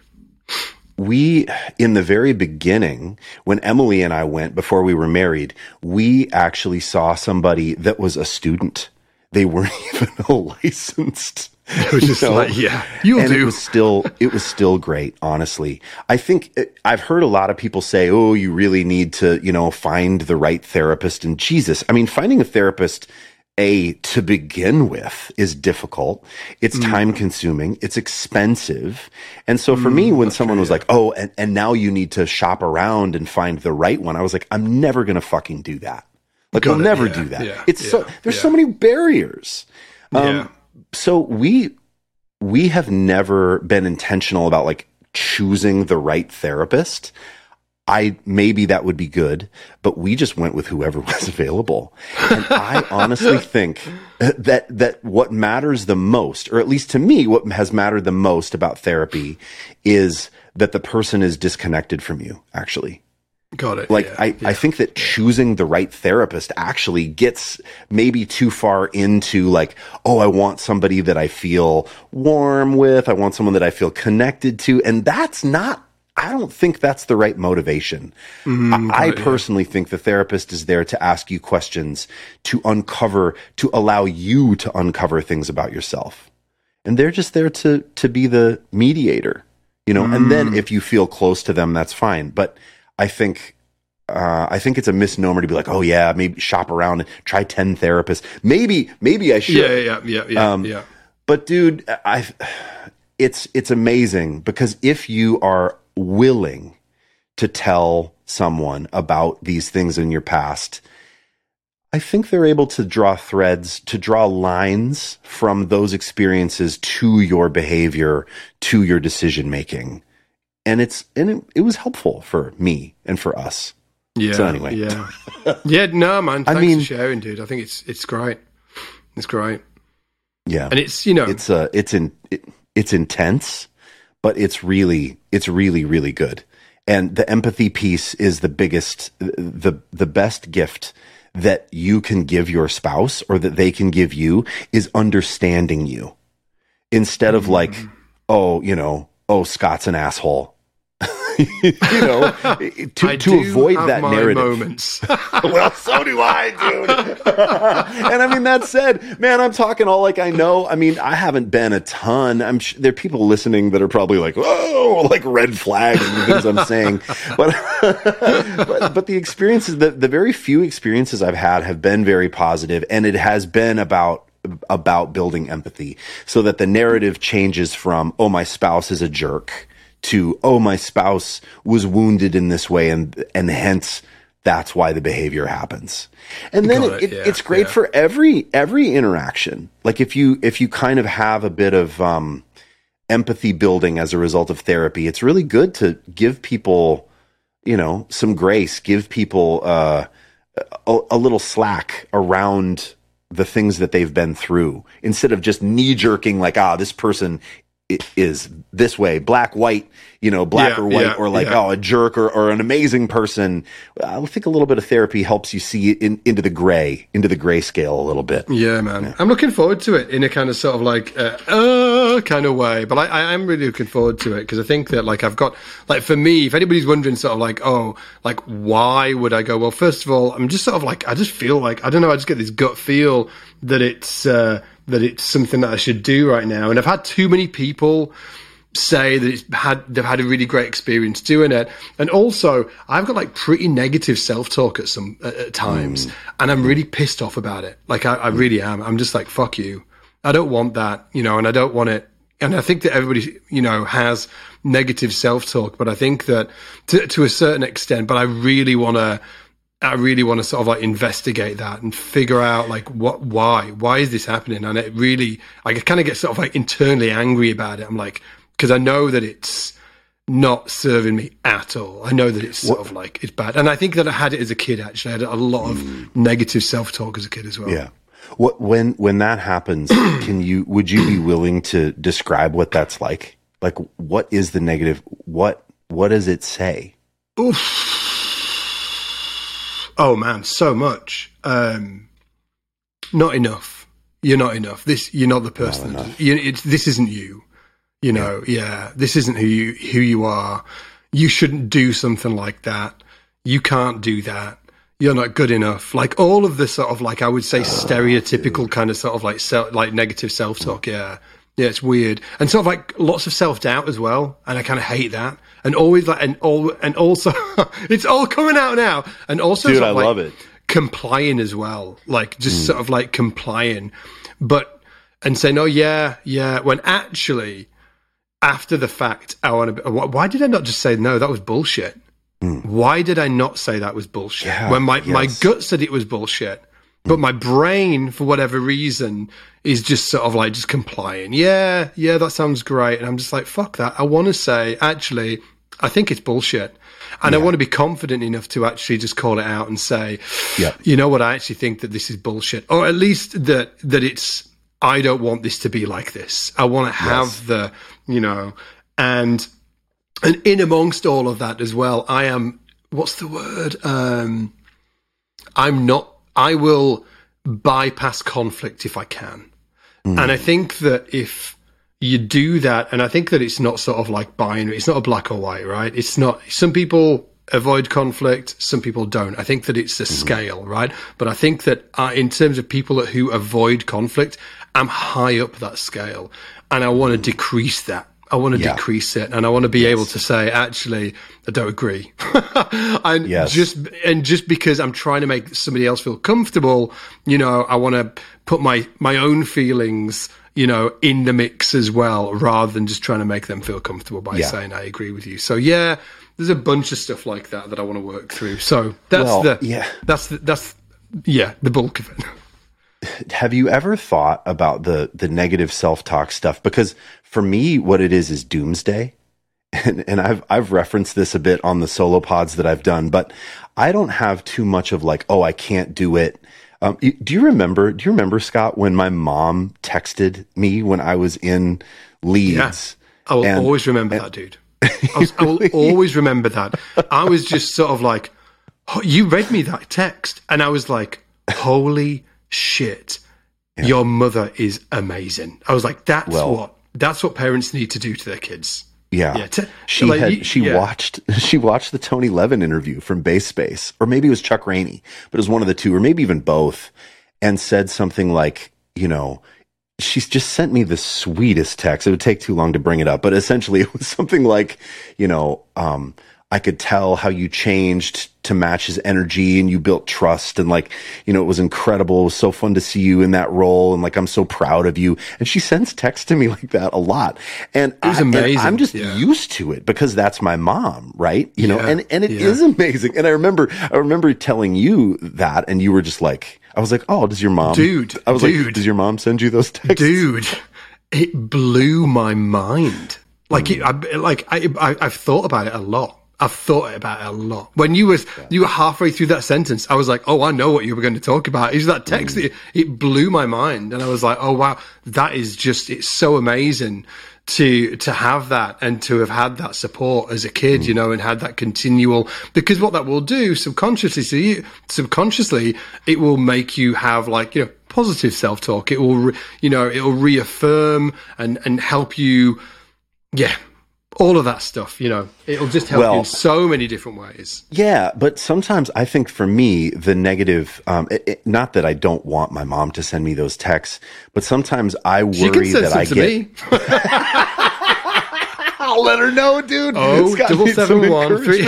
we, in the very beginning, when Emily and I went before we were married, we actually saw somebody that was a student. They weren't even licensed. It was just you know? like, yeah, you'll and do. it was still, it was still great, honestly. I think it, I've heard a lot of people say, oh, you really need to, you know, find the right therapist. And Jesus, I mean, finding a therapist, A, to begin with is difficult. It's Mm. time consuming. It's expensive. And so for me, when someone was like, oh, and, and now you need to shop around and find the right one, I was like, I'm never going to fucking do that. Like, Got I'll it. never Yeah, do that. yeah, It's so, yeah, there's yeah. so many barriers. Um, Yeah. So we, we have never been intentional about like choosing the right therapist. I, maybe that would be good, but we just went with whoever was available. And I honestly think that, that what matters the most, or at least to me, what has mattered the most about therapy is that the person is disconnected from you, actually. Got it. Like, yeah, I, yeah. I think that choosing the right therapist actually gets maybe too far into like, oh, I want somebody that I feel warm with. I want someone that I feel connected to. And that's not, I don't think that's the right motivation. Mm, I, I got it, personally think the therapist is there to ask you questions, to uncover, to allow you to uncover things about yourself. And they're just there to, to be the mediator, you know, and then Mm. if you feel close to them, that's fine. But I think, uh, I think it's a misnomer to be like, oh yeah, maybe shop around and try ten therapists. Maybe, maybe I should. Yeah, yeah, yeah, yeah, Um, yeah. But dude, I, it's, it's amazing because if you are willing to tell someone about these things in your past, I think they're able to draw threads, to draw lines from those experiences to your behavior, to your decision making. And it's, and it, it was helpful for me and for us. Yeah. So anyway. Yeah. Yeah. No, man. Thanks mean- for sharing, dude. I think it's it's great. It's great, Yeah. and it's you know It's uh it's in it, it's intense, but it's really it's really really good. And the empathy piece is the biggest the the best gift that you can give your spouse or that they can give you is understanding you. Instead of like, oh, you know, oh, Scott's an asshole. you know, to I to do avoid have that my narrative. moments. Well, so do I, dude. And I mean, that said, man, I'm talking all like I know. I mean, I haven't been a ton. I'm sh- there are people listening that are probably like, oh, like red flags and the things I'm saying. But, but, but the experiences, the, the very few experiences I've had have been very positive, and it has been about about building empathy so that the narrative changes from, oh, my spouse is a jerk, to, oh, my spouse was wounded in this way, and and hence that's why the behavior happens. And then Got it, it, it, yeah, it's great yeah. for every every interaction. Like if you if you kind of have a bit of um, empathy building as a result of therapy, it's really good to give people, you know, some grace, give people uh, a, a little slack around the things that they've been through, instead of just knee jerking like, ah, this person is this way, black, white, you know, black Yeah, or white, yeah, or like, yeah. oh, a jerk or, or an amazing person. I think a little bit of therapy helps you see in, into the gray, into the gray scale a little bit. Yeah, man. I'm looking forward to it in a kind of sort of like, uh, uh uh, kind of way. But I, I am really looking forward to it because I think that, like, I've got, like, for me, if anybody's wondering sort of like, oh, like, why would I go? Well, first of all, I'm just sort of like, I just feel like, I don't know, I just get this gut feel that it's, uh, that it's something that I should do right now. And I've had too many people say that it's had they've had a really great experience doing it, and also I've got like pretty negative self-talk at some at, at times, mm. and I'm really pissed off about it. Like I, I really am. I'm just like, fuck you. I don't want that, you know, and I don't want it. And I think that everybody, you know, has negative self-talk, but I think that to to a certain extent. But I really want to. I really want to sort of like investigate that and figure out like what, why, why is this happening? And it really, I kind of get sort of like internally angry about it. I'm like, because I know that it's not serving me at all. I know that it's sort what? of like, it's bad. And I think that I had it as a kid, actually. I had a lot of mm. negative self-talk as a kid as well. Yeah. What, when, when that happens, can you, would you be willing to describe what that's like? Like, what is the negative? What, what does it say? Oof. Oh man, so much. Um, not enough. You're not enough. This, you're not the person. Not that, you, it's, this isn't you. You know, yeah. yeah, this isn't who you who you are. You shouldn't do something like that. You can't do that. You're not good enough. Like all of the sort of like I would say stereotypical kind of sort of like self, like negative self talk. Yeah, yeah, it's weird and sort of like lots of self doubt as well. And I kind of hate that. And always like and all and also it's all coming out now. And also, dude, sort I of like love it. Complying as well, like just mm. sort of like complying, but and saying, oh yeah, yeah, when actually. After the fact, I want to. Why did I not just say no? That was bullshit. Mm. Why did I not say that was bullshit yeah, when my, yes. my gut said it was bullshit, but mm. my brain, for whatever reason, is just sort of like just complying. Yeah, yeah, that sounds great, and I'm just like, fuck that. I want to say, actually, I think it's bullshit, and yeah. I want to be confident enough to actually just call it out and say, yeah. you know what? I actually think that this is bullshit, or at least that that it's. I don't want this to be like this. I want to have yes. the, you know, and and in amongst all of that as well, I am, what's the word? Um, I'm not, I will bypass conflict if I can. Mm. And I think that if you do that, and I think that it's not sort of like binary, it's not a black or white, right? It's not, some people avoid conflict, some people don't. I think that it's a mm-hmm. scale, right? But I think that uh, in terms of people who avoid conflict, I'm high up that scale, and I want to decrease that. I want to yeah. decrease it, and I want to be yes. able to say, actually, I don't agree. and yes. just and just because I'm trying to make somebody else feel comfortable, you know, I want to put my my own feelings, you know, in the mix as well, rather than just trying to make them feel comfortable by yeah. saying I agree with you. So yeah, there's a bunch of stuff like that that I want to work through. So that's well, the yeah, that's the, that's yeah, the bulk of it. Have you ever thought about the the negative self-talk stuff? Because for me, what it is is doomsday. And, and I've I've referenced this a bit on the solo pods that I've done, but I don't have too much of like, oh, I can't do it. Um, do you remember, do you remember, Scott, when my mom texted me when I was in Leeds? Yeah, I will and, always remember and, that, dude. I, was, I will always remember that. I was just sort of like, oh, you read me that text, and I was like, holy shit, yeah. your mother is amazing. I was like, that's well, what that's what parents need to do to their kids. Yeah, yeah. To, she like, had she yeah. watched she watched the Tony Levin interview from Base Space, or maybe it was Chuck Rainey, but it was one of the two, or maybe even both, and said something like, you know, she's just sent me the sweetest text. It would take too long to bring it up, but essentially it was something like, you know, um, I could tell how you changed to match his energy, and you built trust, and like, you know, it was incredible. It was so fun to see you in that role, and like, I'm so proud of you. And she sends texts to me like that a lot, and, it was I, amazing. And I'm just yeah. used to it because that's my mom, right? You know, yeah. and and it yeah. is amazing. And I remember, I remember telling you that, and you were just like, I was like, oh, does your mom, dude? I was dude, like, does your mom send you those texts, dude? It blew my mind. Like, mm. it, I, like I, I, I've thought about it a lot. I've thought about it a lot. When you was yeah. you were halfway through that sentence, I was like, "Oh, I know what you were going to talk about." Is that text? Mm. That it blew my mind, and I was like, "Oh wow, that is just it's so amazing to to have that and to have had that support as a kid, mm. you know, and had that continual." Because what that will do subconsciously, so you, subconsciously, it will make you have like you know positive self-talk. It will, re- you know, it will reaffirm and, and help you. Yeah. All of that stuff, you know, it'll just help well, you in so many different ways. Yeah, but sometimes I think for me, the negative, um, it, it, not that I don't want my mom to send me those texts, but sometimes I worry she can send that some I to get. Me. I'll let her know, dude. Oh, double seven one three.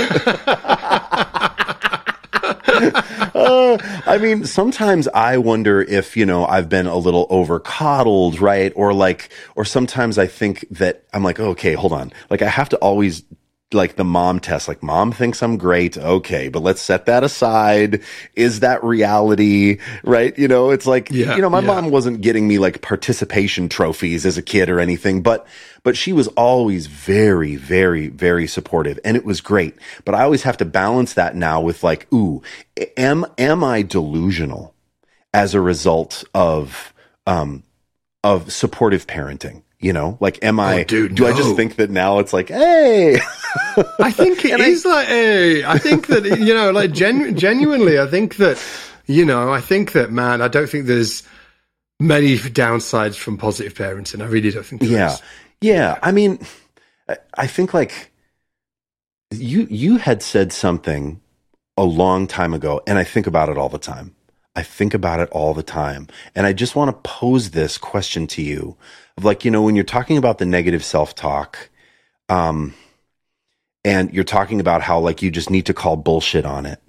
uh, I mean, sometimes I wonder if, you know, I've been a little over coddled, right? Or like, or sometimes I think that I'm like, okay, hold on. Like I have to always like the mom test, like mom thinks I'm great. Okay, but let's set that aside. Is that reality? Right. You know, it's like, yeah, you know, my yeah. mom wasn't getting me like participation trophies as a kid or anything, but, but she was always very, very, very supportive and it was great. But I always have to balance that now with like, ooh, am, am I delusional as a result of, um, of supportive parenting? You know, like, am I, oh, dude, do no. I just think that now it's like, hey, I think it is I, like, hey, I think that, you know, like genu- genuinely, I think that, you know, I think that, man, I don't think there's many downsides from positive parenting. I really don't think there yeah. is. Yeah. Yeah. I mean, I think like you, you had said something a long time ago and I think about it all the time. I think about it all the time. And I just want to pose this question to you of like, you know, when you're talking about the negative self-talk, um, and you're talking about how like you just need to call bullshit on it.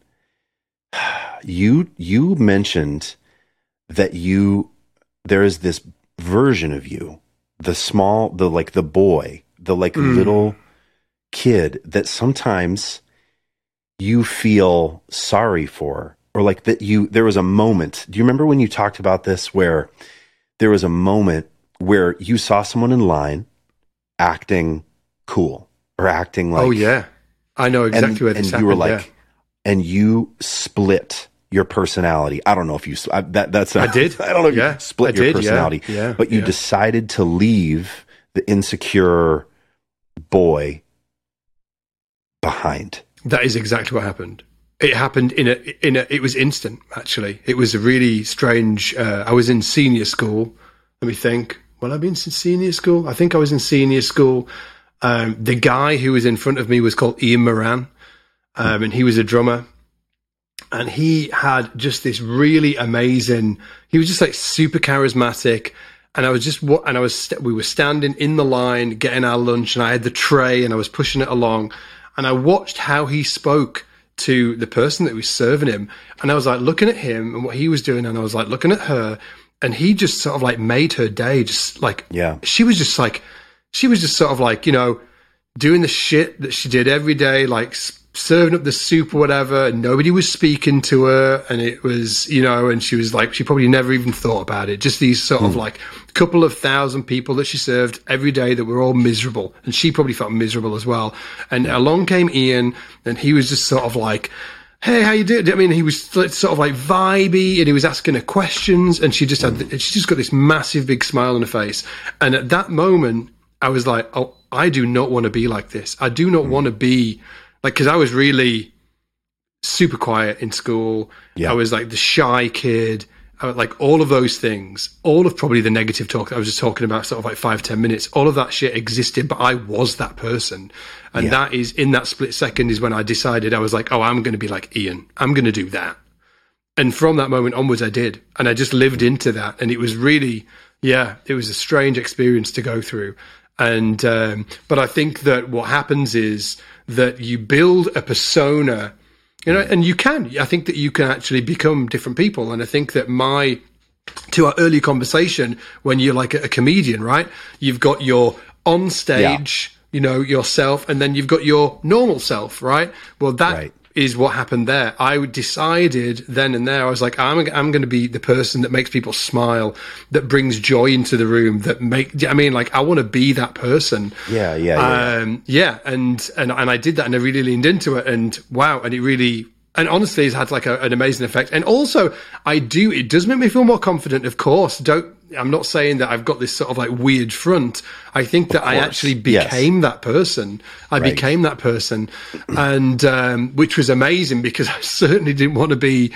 You, you mentioned that you, there is this version of you, the small, the like the boy, the like mm. little kid that sometimes you feel sorry for. Or like that you, there was a moment, do you remember when you talked about this where there was a moment where you saw someone in line acting cool or acting like. Oh yeah. I know exactly and, where this and happened. You were like, yeah. and you split your personality. I don't know if you, I, that, that's, a, I did. I don't know if yeah. you split I your did, personality, yeah. Yeah. but you yeah. decided to leave the insecure boy behind. That is exactly what happened. It happened in a, in a, it was instant, actually. It was a really strange, uh, I was in senior school. Let me think. Well, I've been in senior school. I think I was in senior school. Um, the guy who was in front of me was called Ian Moran. Um, and he was a drummer. And he had just this really amazing, he was just like super charismatic. And I was just, and I was, st- we were standing in the line, getting our lunch, and I had the tray and I was pushing it along. And I watched how he spoke to the person that was serving him. And I was like looking at him and what he was doing. And I was like looking at her and he just sort of like made her day. Just like, yeah, she was just like, she was just sort of like, you know, doing the shit that she did every day, like serving up the soup or whatever. And nobody was speaking to her. And it was, you know, and she was like, she probably never even thought about it. Just these sort mm. of like couple of thousand people that she served every day that were all miserable. And she probably felt miserable as well. And yeah. along came Ian and he was just sort of like, hey, how you doing? I mean, he was sort of like vibey and he was asking her questions and she just had, mm. she just got this massive big smile on her face. And at that moment, I was like, oh, I do not want to be like this. I do not mm. want to be like, cause I was really super quiet in school. Yeah. I was like the shy kid. I was like all of those things, all of probably the negative talk that I was just talking about sort of like five, ten minutes, all of that shit existed, but I was that person. And yeah. that is in that split second is when I decided I was like, oh, I'm going to be like Ian. I'm going to do that. And from that moment onwards, I did. And I just lived into that. And it was really, yeah, it was a strange experience to go through. And, um, but I think that what happens is that you build a persona, you know, and you can, I think that you can actually become different people. And I think that my, to our early conversation, when you're like a, a comedian, right? You've got your on stage, yeah. you know, yourself, and then you've got your normal self, right? Well, that right. is what happened there. I decided then and there, I was like, I'm, I'm going to be the person that makes people smile, that brings joy into the room, that make, I mean, like, I want to be that person. Yeah, yeah, yeah. Um, yeah, and, and, and I did that and I really leaned into it and wow, and it really, and honestly, it's had like a, an amazing effect. And also, I do, it does make me feel more confident, of course. Don't, I'm not saying that I've got this sort of like weird front. I think that I actually became yes. that person. I right. became that person. And, um, which was amazing because I certainly didn't want to be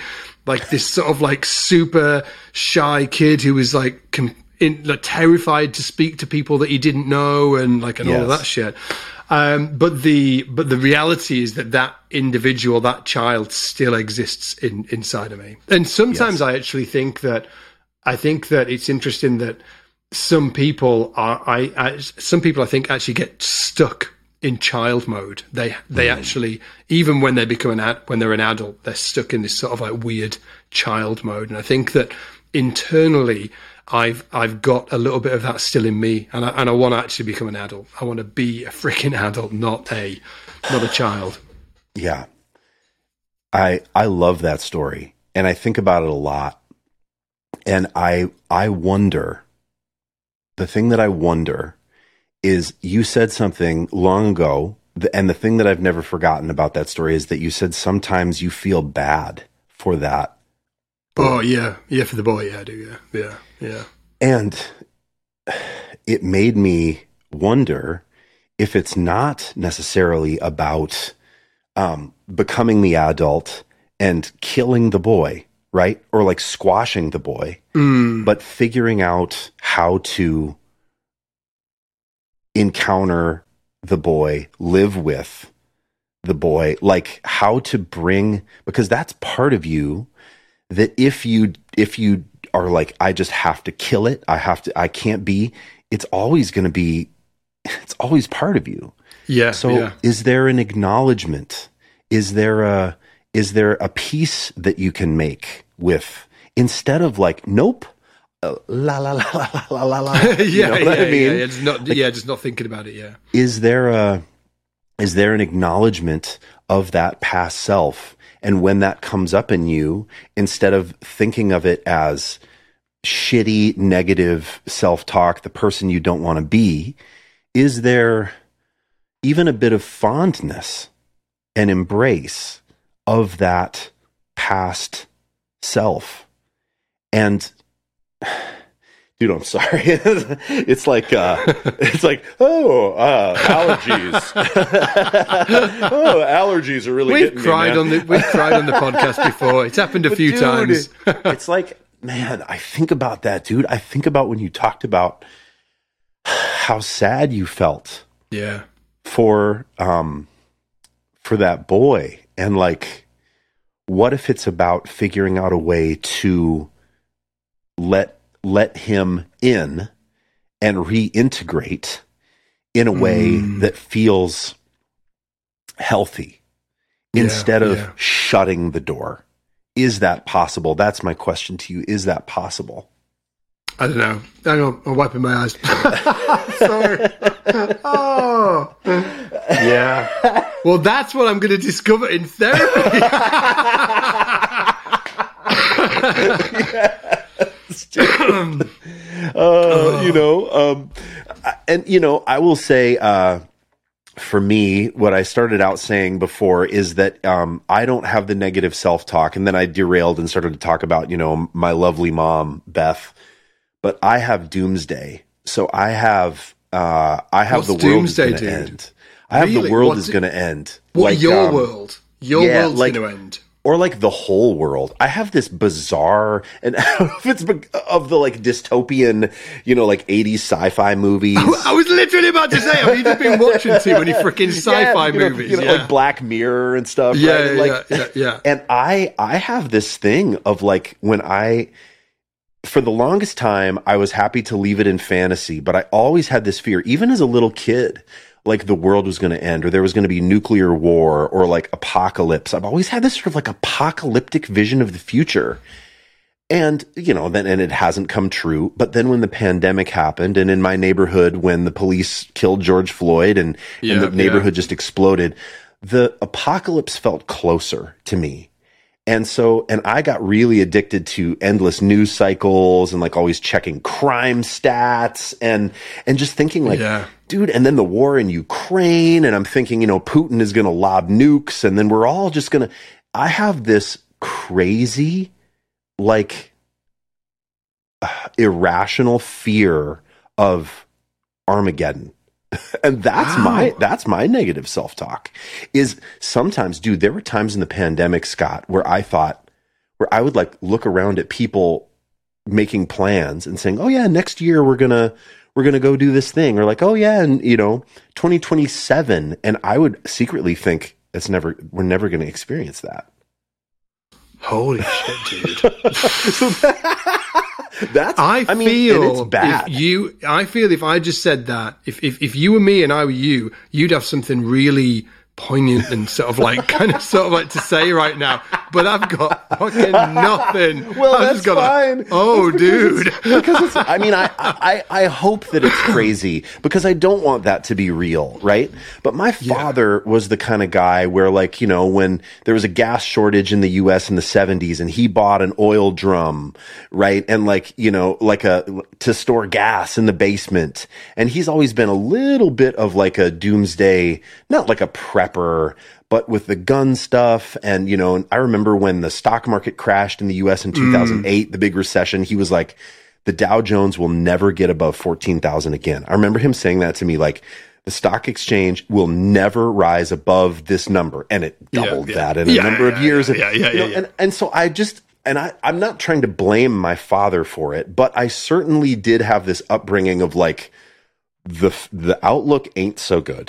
like this sort of like super shy kid who was like, com- in, like terrified to speak to people that he didn't know, and like and yes. all of that shit. Um, but the but the reality is that that individual, that child, still exists in inside of me. And sometimes yes. I actually think that I think that it's interesting that some people are I, I some people I think actually get stuck in child mode. They they mm. actually, even when they become an ad, when they're an adult, they're stuck in this sort of like weird child mode. And I think that internally, I've I've got a little bit of that still in me, and I and I want to actually become an adult. I want to be a freaking adult, not a not a child. Yeah, I I love that story, and I think about it a lot, and I I wonder. The thing that I wonder is, you said something long ago, and the thing that I've never forgotten about that story is that you said sometimes you feel bad for that boy. Oh, yeah. Yeah, for the boy, yeah, I do, yeah. Yeah, yeah. And it made me wonder if it's not necessarily about um, becoming the adult and killing the boy, right? Or like squashing the boy, mm. but figuring out how to encounter the boy, live with the boy, like how to bring, because that's part of you that if you, if you are like, I just have to kill it, I have to, I can't be, it's always going to be, it's always part of you. Yeah. So yeah. is there an acknowledgement? Is there a, is there a peace that you can make with, instead of like, nope, uh, la la la la la la la. yeah, you know yeah, what I mean? yeah, yeah, just not, like, yeah, just not thinking about it. Yeah. Is there a, is there an acknowledgement of that past self? And when that comes up in you, instead of thinking of it as shitty, negative self-talk, the person you don't want to be, is there even a bit of fondness and embrace of that past self? And dude, I'm sorry. It's like, uh, it's like, oh, uh, allergies. oh, allergies are really. We've getting cried me, on the we've cried on the podcast before. It's happened a but few dude, times. It's like, man, I think about that, dude. I think about when you talked about how sad you felt. Yeah. For um, for that boy, and like, what if it's about figuring out a way to let let him in and reintegrate in a way mm. that feels healthy, yeah, instead of yeah. shutting the door? Is that possible? That's my question to you. Is that possible? I don't know. Hang on, I'm wiping my eyes. Sorry. Oh. Yeah. Well, that's what I'm going to discover in therapy. uh, oh. You know, um, and, you know, I will say, uh, for me, what I started out saying before is that um, I don't have the negative self-talk. And then I derailed and started to talk about, you know, my lovely mom, Beth. But I have doomsday. So I have, uh, I have What's the world doomsday, is going to dude? end. I have really? the world what is do, going to end. What, like, your um, world? Your yeah, world's like, going to end. Or like the whole world. I have this bizarre, and I don't know if it's of the like dystopian, you know, like eighties sci-fi movies. I was literally about to say, have you just been watching too many freaking sci-fi yeah, you know, movies? You know, yeah. like Black Mirror and stuff. Yeah, right? And yeah, like, yeah, yeah. And I, I have this thing of like, when I, for the longest time, I was happy to leave it in fantasy, but I always had this fear, even as a little kid, like the world was going to end, or there was going to be nuclear war, or like apocalypse. I've always had this sort of like apocalyptic vision of the future. And, you know, then, and it hasn't come true. But then when the pandemic happened, and in my neighborhood, when the police killed George Floyd and, yeah, and the neighborhood yeah. just exploded, the apocalypse felt closer to me. And so, and I got really addicted to endless news cycles and like always checking crime stats and, and just thinking like, yeah. dude, and then the war in Ukraine, and I'm thinking, you know, Putin is going to lob nukes, and then we're all just going to, I have this crazy, like, uh, irrational fear of Armageddon. And that's wow. my, that's my negative self-talk is sometimes, dude, there were times in the pandemic, Scott, where I thought, where I would like look around at people making plans and saying, oh yeah, next year we're going to, we're going to go do this thing, or like, oh yeah. And you know, twenty twenty-seven. And I would secretly think it's never, we're never going to experience that. Holy shit, dude. so that, that's, I, I mean, feel it's bad. If you, I feel if I just said that, if, if, if you were me and I were you, you'd have something really poignant and sort of like kind of sort of like to say right now, but I've got fucking nothing. Well, I've that's just got fine. Like, oh, because dude. It's, because it's, I mean, I, I, I hope that it's crazy because I don't want that to be real, right? But my father yeah. was the kind of guy where, like, you know, when there was a gas shortage in the U S in the seventies and he bought an oil drum, right? And like, you know, like a, to store gas in the basement. And he's always been a little bit of like a doomsday, not like a prepper, but with the gun stuff. And, you know, I remember when the stock market crashed in the U S in two thousand eight, mm. the big recession, he was like, the Dow Jones will never get above fourteen thousand again. I remember him saying that to me, like, the stock exchange will never rise above this number. And it doubled yeah, yeah. that in yeah, a number yeah, of years. Yeah, yeah, yeah, you know, yeah. And, and so I just, and I, I'm not trying to blame my father for it, but I certainly did have this upbringing of like, the the outlook ain't so good.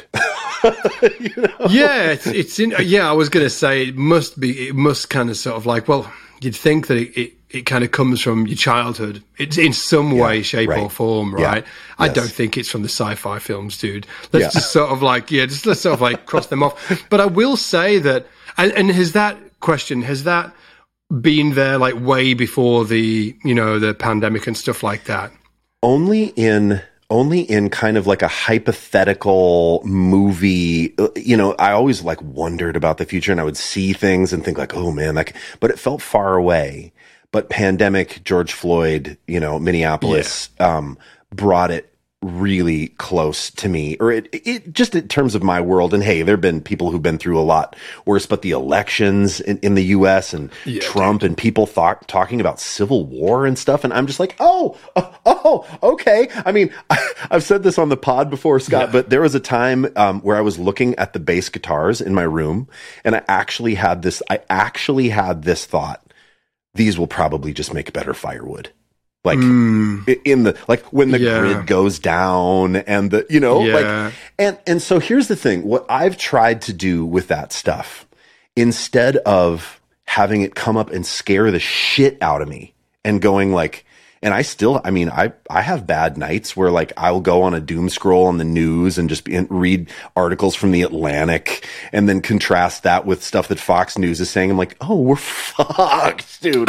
you know? Yeah, it's, it's in, yeah, I was going to say it must be, it must kind of sort of like, well, you'd think that it, it, it kind of comes from your childhood. It's in some yeah, way, shape right. or form, right? Yeah. I yes. don't think it's from the sci-fi films, dude. Let's yeah. just sort of like, yeah, just let's sort of like cross them off. But I will say that, and, and has that question, has that been there like way before the, you know, the pandemic and stuff like that? Only in... Only in kind of like a hypothetical movie, you know, I always like wondered about the future and I would see things and think like, oh man, like, but it felt far away. But pandemic, George Floyd, you know, Minneapolis, yeah. um, brought it really close to me, or it, it just in terms of my world. And hey, there've been people who've been through a lot worse, but the elections in, in the U S and yeah, Trump dude. and people thought talking about civil war and stuff. And I'm just like, oh, oh, oh okay. I mean, I, I've said this on the pod before, Scott, yeah. but there was a time um, where I was looking at the bass guitars in my room and I actually had this, I actually had this thought, these will probably just make better firewood. Like mm. in the, like when the yeah. grid goes down and the, you know, yeah. like, and, and so here's the thing, what I've tried to do with that stuff, instead of having it come up and scare the shit out of me and going like, and I still, I mean, I, I have bad nights where like I'll go on a doom scroll on the news and just be, and read articles from the Atlantic and then contrast that with stuff that Fox News is saying. I'm like, oh, we're fucked, dude.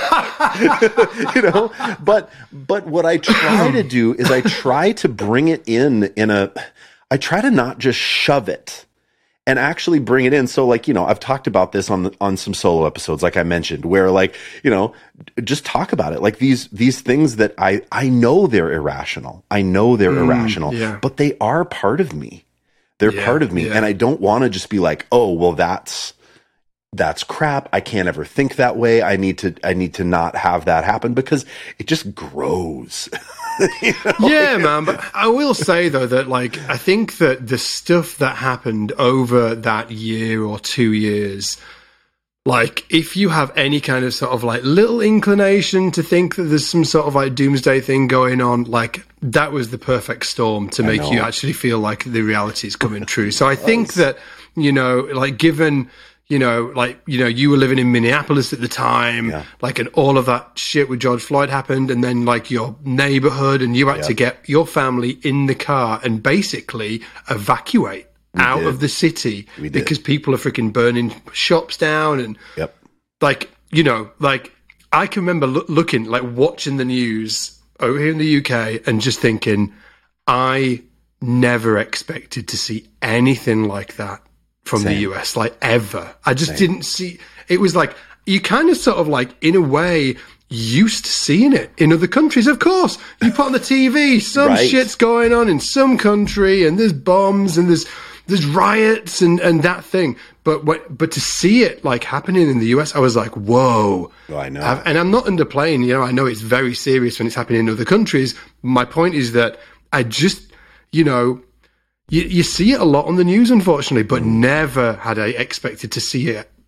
you know, but, but what I try to do is I try to bring it in, in a, I try to not just shove it and actually bring it in. So like, you know, I've talked about this on the, on some solo episodes, like I mentioned, where like, you know, just talk about it. Like these, these things that I, I know they're irrational. I know they're mm, irrational, yeah. but they are part of me. They're yeah, part of me. Yeah. And I don't want to just be like, oh, well, that's, that's crap. I can't ever think that way. I need to, I need to not have that happen because it just grows. you know? Yeah, man. But I will say though that like, I think that the stuff that happened over that year or two years, like if you have any kind of sort of like little inclination to think that there's some sort of like doomsday thing going on, like that was the perfect storm to make you actually feel like the reality is coming true. So I think that, you know, like given, you know, like, you know, you were living in Minneapolis at the time, yeah. like, and all of that shit with George Floyd happened, and then, like, your neighborhood, and you had yeah. to get your family in the car and basically evacuate we out did. of the city because people are freaking burning shops down, and, yep. like, you know, like, I can remember lo- looking, like, watching the news over here in the U K and just thinking, I never expected to see anything like that from Same. the U S, like ever. I just Same. didn't see, it was like, you kind of sort of like, in a way, used to seeing it in other countries. Of course, you put on the T V, some right. shit's going on in some country, and there's bombs, and there's there's riots, and, and that thing. But what, but to see it like happening in the U S, I was like, whoa. Oh, I know. I've, and I'm not underplaying, you know, I know it's very serious when it's happening in other countries. My point is that I just, you know, You, you see it a lot on the news, unfortunately, but never had I expected to see it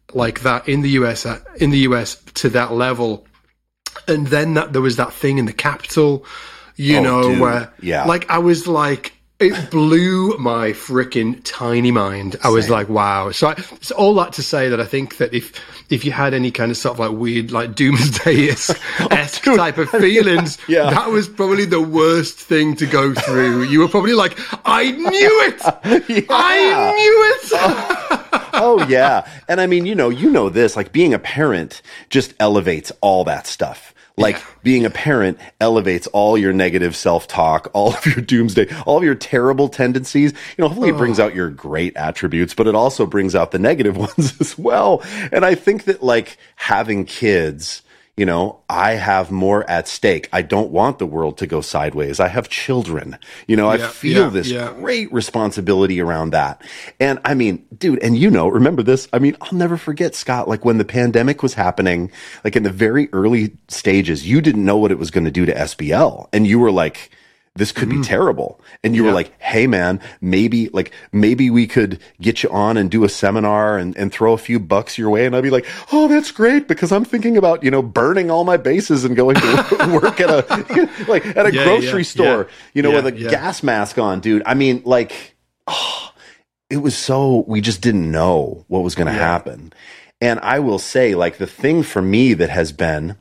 like that in the U S, uh, in the U S to that level. And then that there was that thing in the Capitol, you oh, know, dude. where yeah. like I was like, it blew my freaking tiny mind. I was Same. like, wow. So I, it's all that to say that I think that if if you had any kind of sort of like weird, like doomsday-esque oh, type of feelings, yeah. that was probably the worst thing to go through. You were probably like, I knew it! Yeah. I knew it! oh. oh, yeah. And I mean, you know, you know this, like being a parent just elevates all that stuff. Like yeah. being a parent elevates all your negative self-talk, all of your doomsday, all of your terrible tendencies. You know, hopefully oh. it brings out your great attributes, but it also brings out the negative ones as well. And I think that like having kids, you know, I have more at stake. I don't want the world to go sideways. I have children. You know, yeah, I feel yeah, this yeah. great responsibility around that. And I mean, dude, and you know, remember this? I mean, I'll never forget, Scott, like when the pandemic was happening, like in the very early stages, you didn't know what it was going to do to S B L. And you were like, this could mm. be terrible. And you yeah. were like, hey man, maybe like, maybe we could get you on and do a seminar and, and throw a few bucks your way. And I'd be like, oh, that's great. Because I'm thinking about, you know, burning all my bases and going to work at a, you know, like at a yeah, grocery yeah, store, yeah, you know, yeah, with a yeah. gas mask on, dude. I mean, like, oh, it was so, we just didn't know what was going to yeah. happen. And I will say, like, the thing for me that has been,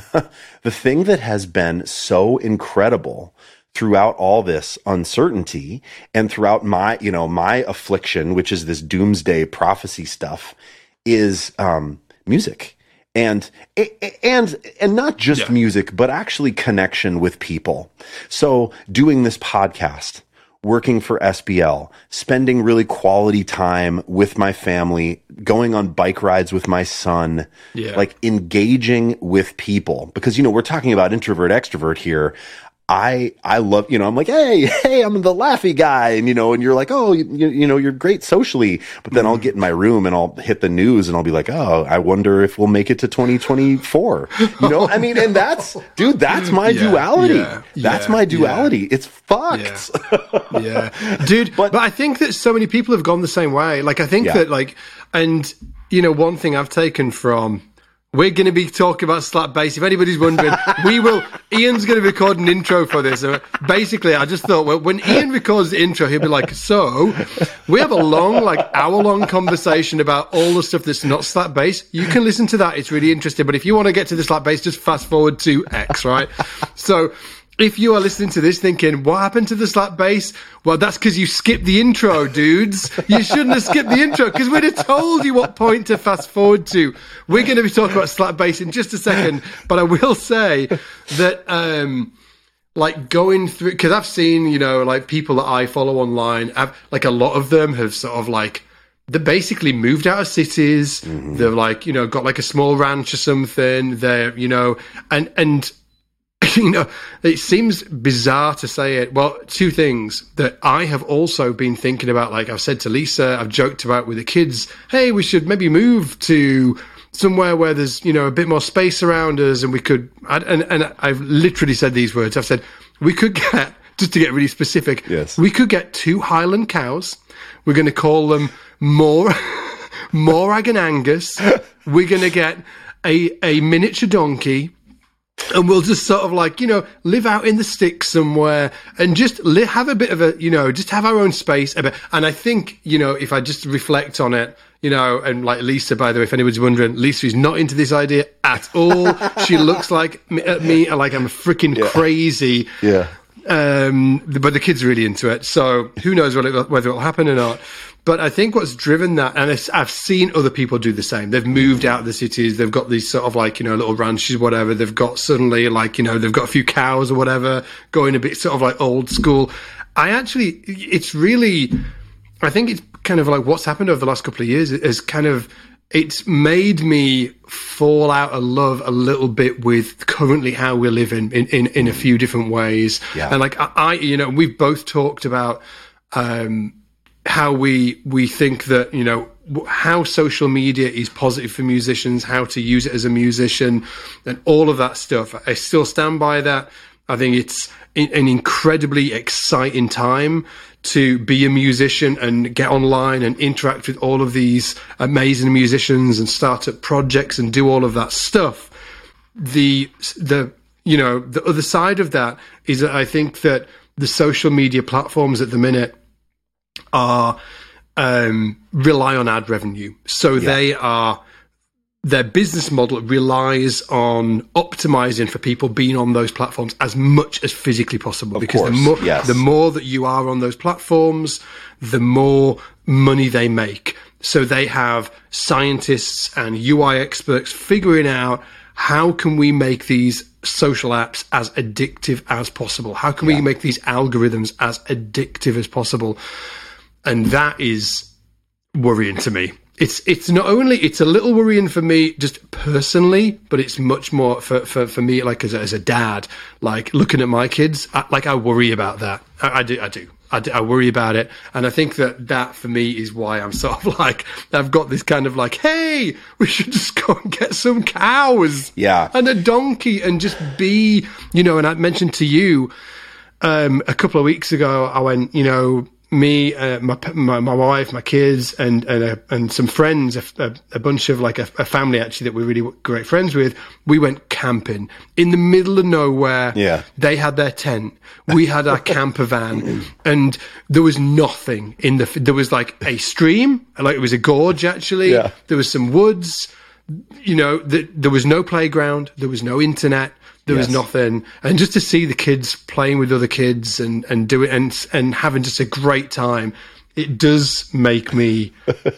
the thing that has been so incredible throughout all this uncertainty and throughout my, you know, my affliction, which is this doomsday prophecy stuff, is um, music. And, and, and not just yeah. music, but actually connection with people. So doing this podcast, working for S B L, spending really quality time with my family, going on bike rides with my son, yeah. like engaging with people. Because, you know, we're talking about introvert, extrovert here. I, I love, you know, I'm like, hey, hey, I'm the laughy guy. And, you know, and you're like, oh, you, you know, you're great socially. But then mm-hmm. I'll get in my room and I'll hit the news and I'll be like, oh, I wonder if we'll make it to twenty twenty-four. You know, I mean, and that's, dude, that's my yeah, duality. Yeah, that's yeah, my duality. Yeah. It's fucked. Yeah, yeah. Dude, but, but I think that so many people have gone the same way. Like, I think yeah. that, like, and, you know, one thing I've taken from, we're going to be talking about slap bass. If anybody's wondering, we will. Ian's going to record an intro for this. Uh, basically, I just thought, well, when Ian records the intro, he'll be like, so we have a long, like hour-long conversation about all the stuff that's not slap bass. You can listen to that. It's really interesting. But if you want to get to the slap bass, just fast forward to X, right? So if you are listening to this thinking, what happened to the slap bass? Well, that's because you skipped the intro, dudes. You shouldn't have skipped the intro because we'd have told you what point to fast forward to. We're going to be talking about slap bass in just a second, but I will say that, um, like going through, because I've seen, you know, like people that I follow online, I've, like a lot of them have sort of like, they basically moved out of cities. Mm-hmm. They've like, you know, got like a small ranch or something. They're, you know, and, and, you know, it seems bizarre to say it. Well, two things that I have also been thinking about, like I've said to Lisa, I've joked about with the kids, hey, we should maybe move to somewhere where there's, you know, a bit more space around us and we could, and, and I've literally said these words. I've said, we could get, just to get really specific, yes. we could get two Highland cows. We're going to call them More, Morag and Angus. We're going to get a, a miniature donkey. And we'll just sort of like, you know, live out in the sticks somewhere and just li- have a bit of a, you know, just have our own space a bit. And I think, you know, if I just reflect on it, you know, and like Lisa, by the way, if anybody's wondering, Lisa is not into this idea at all. She looks like me, at me like I'm freaking yeah. crazy. Yeah. Um, but the kids are really into it. So who knows whether it, whether it'll happen or not. But I think what's driven that, and I've seen other people do the same. They've moved out of the cities. They've got these sort of like, you know, little ranches, whatever. They've got suddenly like, you know, they've got a few cows or whatever, going a bit sort of like old school. I actually, it's really, I think it's kind of like what's happened over the last couple of years is kind of, it's made me fall out of love a little bit with currently how we're living in, in, in a few different ways. Yeah. And like I, I, you know, we've both talked about, um, how we we think that, you know, how social media is positive for musicians, how to use it as a musician, and all of that stuff. I still stand by that. I think it's an incredibly exciting time to be a musician and get online and interact with all of these amazing musicians and start up projects and do all of that stuff. The, the, you know, the other side of that is that I think that the social media platforms at the minute are, um, rely on ad revenue. So yeah. they are, their business model relies on optimizing for people being on those platforms as much as physically possible. Of because course, the more, yes. the more that you are on those platforms, the more money they make. So they have scientists and U I experts figuring out how can we make these social apps as addictive as possible? How can yeah. we make these algorithms as addictive as possible? And that is worrying to me. It's it's not only, it's a little worrying for me just personally, but it's much more for, for, for me, like as a, as a dad, like looking at my kids, I, like I worry about that. I, I do, I do. I, do, I worry about it. And I think that that for me is why I'm sort of like, I've got this kind of like, hey, we should just go and get some cows yeah. and a donkey and just be, you know, and I mentioned to you um, a couple of weeks ago, I went, you know, me, uh, my, my my wife, my kids, and and uh, and some friends, a, a, a bunch of like a, a family actually that we're really great friends with. We went camping in the middle of nowhere. Yeah, they had their tent, we had our camper van, and there was nothing in the. There was like a stream, like it was a gorge actually. Yeah. There was some woods. You know, the, there was no playground. There was no internet. There yes. was nothing, and just to see the kids playing with other kids and, and do it and and having just a great time, it does make me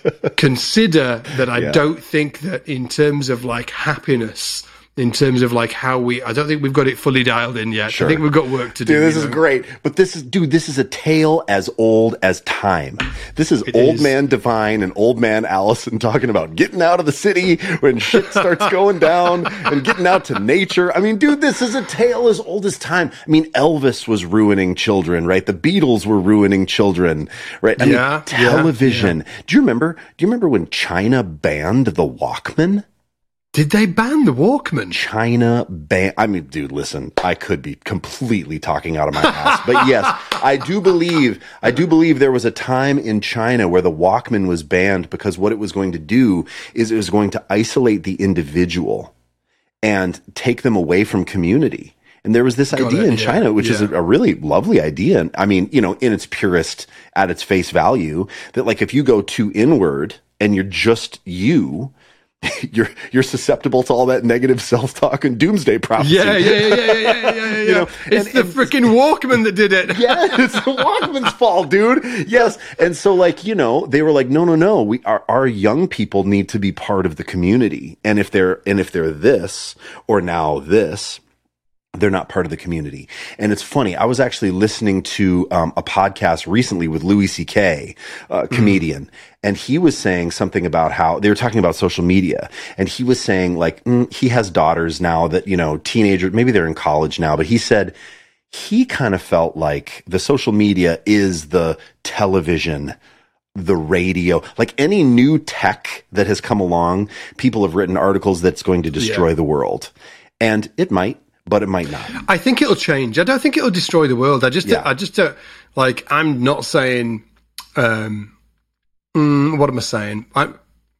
consider that I yeah. don't think that in terms of like happiness, in terms of like how we, I don't think we've got it fully dialed in yet. Sure. I think we've got work to do. Dude, this is know? great. But this is, dude, this is a tale as old as time. This is it old is. man Divine and old man Allison talking about getting out of the city when shit starts going down and getting out to nature. I mean, dude, this is a tale as old as time. I mean, Elvis was ruining children, right? The Beatles were ruining children, right? I yeah, mean, television. Yeah, yeah. Do you remember, do you remember when China banned the Walkman? Did they ban the Walkman? China ban. I mean, dude, listen, I could be completely talking out of my ass, but yes, I do believe, I do believe there was a time in China where the Walkman was banned because what it was going to do is it was going to isolate the individual and take them away from community. And there was this Got idea it, in yeah, China, which yeah. is a, a really lovely idea. And I mean, you know, in its purest, at its face value, that like if you go too inward and you're just you, you're you're susceptible to all that negative self-talk and doomsday prophecy. Yeah, yeah, yeah, yeah, yeah, yeah, yeah. You know, it's and, the and, freaking Walkman that did it. Yeah, it's the Walkman's fault, dude. Yes, and so like you know, they were like, no, no, no. We our our young people need to be part of the community, and if they're and if they're this or now this, they're not part of the community. And it's funny. I was actually listening to um, a podcast recently with Louis C K, a comedian, mm. and he was saying something about how they were talking about social media. And he was saying like, mm, he has daughters now that, you know, teenagers, maybe they're in college now, but he said he kind of felt like the social media is the television, the radio, like any new tech that has come along. People have written articles that's going to destroy yeah. the world, and it might. But it might not. I think it'll change. I don't think it'll destroy the world. I just, yeah. I just, uh, like, I'm not saying, um, mm, what am I saying? I'm,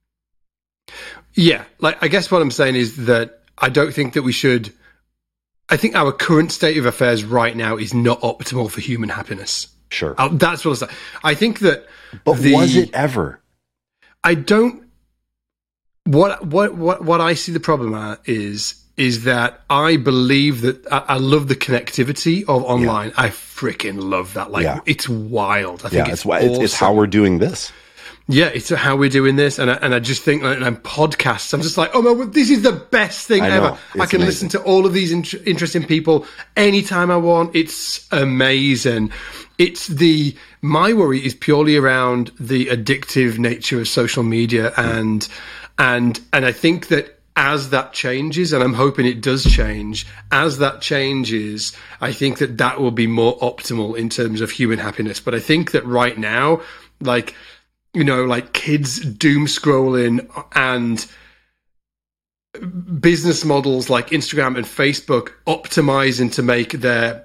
yeah, like, I guess what I'm saying is that I don't think that we should, I think our current state of affairs right now is not optimal for human happiness. Sure. Uh, that's what I'm saying. I think that. But the, was it ever? I don't, what, what, what, what I see the problem at is, is that I believe that I, I love the connectivity of online. Yeah. I freaking love that. Like, yeah. it's wild. I think yeah, it's, it's, awesome. it's, it's how we're doing this. Yeah, it's how we're doing this. And I, and I just think, like, and podcasts, I'm just like, oh, my, this is the best thing I ever. know. I can amazing. listen to all of these in- interesting people anytime I want. It's amazing. It's the, my worry is purely around the addictive nature of social media. And, and, and I think that, as that changes, and I'm hoping it does change, as that changes, I think that that will be more optimal in terms of human happiness. But I think that right now, like, you know, like kids doom scrolling and business models like Instagram and Facebook optimizing to make their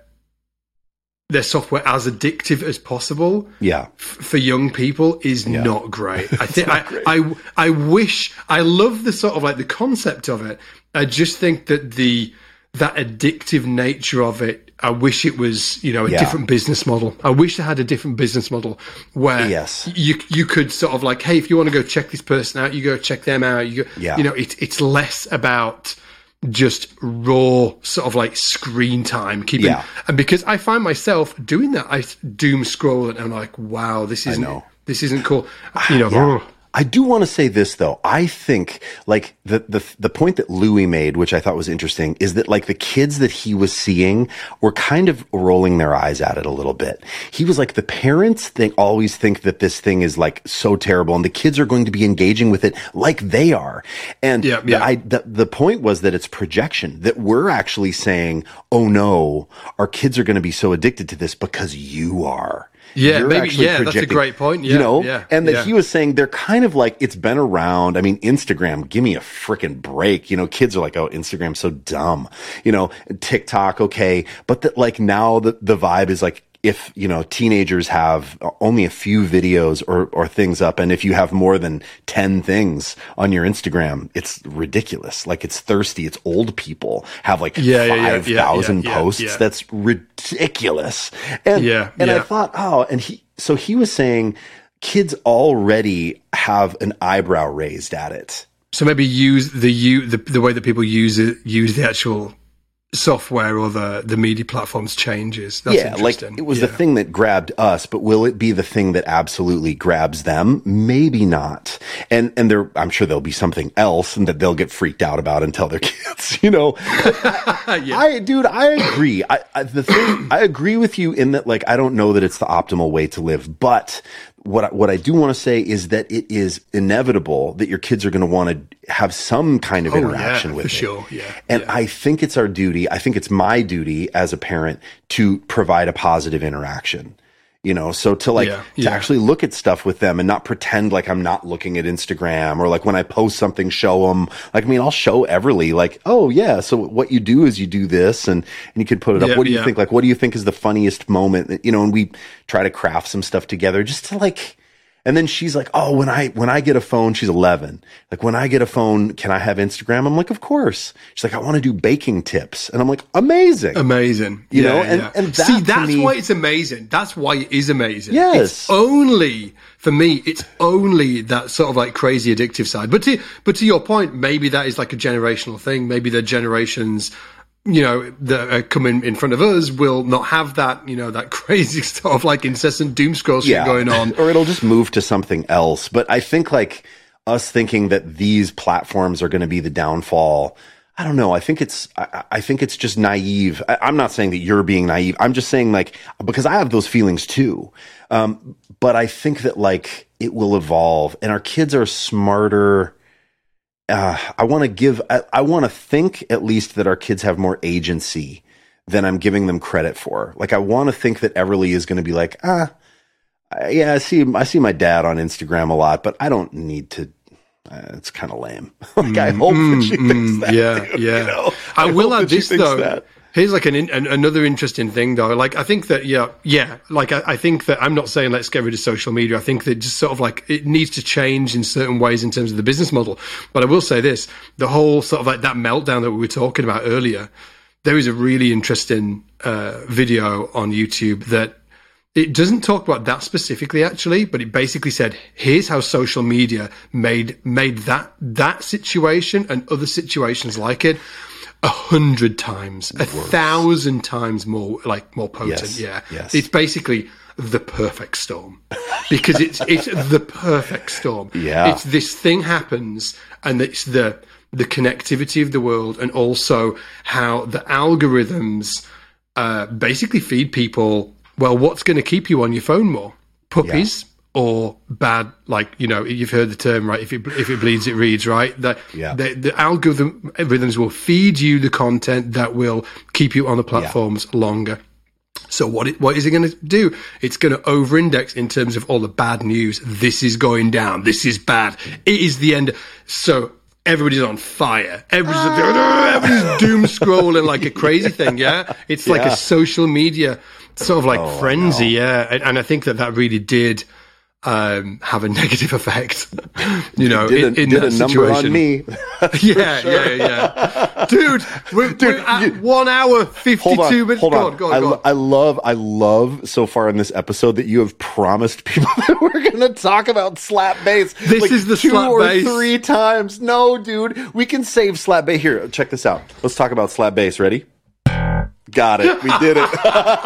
their software as addictive as possible yeah. f- for young people is yeah. not great. I think I, great. I I wish I love the sort of like the concept of it. I just think that the that addictive nature of it, I wish it was, you know, a yeah. different business model. I wish they had a different business model where yes. you you could sort of like, hey, if you want to go check this person out, you go check them out. You go, yeah. you know, it's it's less about just raw sort of like screen time keeping yeah. and because I find myself doing that, I doom scroll and I'm like, wow, this isn't this isn't cool, you know. yeah. I do want to say this though. I think like the, the the point that Louis made, which I thought was interesting, is that like the kids that he was seeing were kind of rolling their eyes at it a little bit. He was like, the parents they always think that this thing is like so terrible, and the kids are going to be engaging with it like they are. And yeah, yeah. The, I, the the point was that it's projection, that we're actually saying, oh no, our kids are going to be so addicted to this because you are. Yeah, You're maybe, yeah, that's a great point. Yeah, you know, yeah, and that yeah. he was saying they're kind of like, it's been around. I mean, Instagram, give me a freaking break. You know, kids are like, oh, Instagram's so dumb. You know, TikTok, okay. But that like now the, the vibe is like, if, you know, teenagers have only a few videos or, or things up, and if you have more than ten things on your Instagram, it's ridiculous. Like, it's thirsty. It's old people have like yeah, five thousand yeah, yeah, yeah, posts. yeah. That's ridiculous. And, yeah, and yeah. I thought, oh, and he, so he was saying kids already have an eyebrow raised at it. So maybe use the, you, the, the way that people use it, use the actual software or the the media platforms changes. That's yeah, like it was yeah. the thing that grabbed us, but will it be the thing that absolutely grabs them? Maybe not. And and there, I'm sure there'll be something else and that they'll get freaked out about and tell their kids. You know, yeah. I dude, I agree. I, I the thing I agree with you in that, like, I don't know that it's the optimal way to live, but what I, what I do want to say is that it is inevitable that your kids are going to want to have some kind of oh, interaction yeah, with for it. Sure, yeah. And yeah. I think it's our duty. I think it's my duty as a parent to provide a positive interaction. You know, so to like, yeah, to yeah. actually look at stuff with them and not pretend like I'm not looking at Instagram, or like when I post something, show them, like, I mean, I'll show Everly like, oh yeah. So what you do is you do this, and, and you can put it up. Yeah, what do you yeah. think? Like, what do you think is the funniest moment? You know, and we try to craft some stuff together just to like, and then she's like, oh, when I, when I get a phone, she's eleven. Like, when I get a phone, can I have Instagram? I'm like, of course. She's like, I want to do baking tips. And I'm like, amazing. Amazing. You yeah, know, and, yeah. and that, see, that's me, why it's amazing. That's why it is amazing. Yes. It's only, for me, it's only that sort of like crazy addictive side. But to, but to your point, maybe that is like a generational thing. Maybe the generations, you know, that are coming in front of us will not have that, you know, that crazy sort of like incessant doom scroll shit yeah. going on. Or it'll just move to something else. But I think like us thinking that these platforms are going to be the downfall, I don't know. I think it's, I, I think it's just naive. I, I'm not saying that you're being naive. I'm just saying, like, because I have those feelings too. Um, but I think that like it will evolve, and our kids are smarter. Uh, I want to give, I, I want to think at least that our kids have more agency than I'm giving them credit for. Like, I want to think that Everly is going to be like, ah, yeah, I see, I see my dad on Instagram a lot, but I don't need to. Uh, it's kind of lame. Like, mm, I hope mm, that she mm, thinks that. Yeah, too, yeah. You know? I, I will add this though. That. Here's like an, an another interesting thing though. Like, I think that yeah, yeah. Like, I, I think that I'm not saying let's get rid of social media. I think that just sort of like it needs to change in certain ways in terms of the business model. But I will say this: the whole sort of like that meltdown that we were talking about earlier. There is a really interesting uh, video on YouTube that. It doesn't talk about that specifically, actually, but it basically said, here's how social media made made that that situation and other situations like it a hundred times, a thousand times more, like more potent. Yes, yeah. Yes. It's basically the perfect storm, because it's it's the perfect storm. Yeah. It's this thing happens, and it's the the connectivity of the world, and also how the algorithms uh, basically feed people. Well, what's going to keep you on your phone more? Puppies yeah. or bad, like, you know, you've heard the term, right? If it if it bleeds, it reads, right? The, yeah. the, the algorithm algorithms will feed you the content that will keep you on the platforms yeah. longer. So what it, what is it going to do? It's going to over-index in terms of all the bad news. This is going down. This is bad. It is the end. So everybody's on fire. Everybody's, everybody's doom scrolling like a crazy thing, yeah? It's like yeah. a social media sort of like oh, frenzy, yeah. And, and I think that that really did um, have a negative effect, you know, did a, in, in did that a number situation. on me. yeah, sure. yeah, yeah. Dude, we're, Dude, we're at you, one hour, fifty-two minutes. Hold on, go on, go on, I, go on. I love, I love so far in this episode that you have promised people that we're going to talk about slap bass. This like is the two slap or bass. three times. No, dude, we can save slap bass. Here, check this out. Let's talk about slap bass. Ready? Got it. We did it.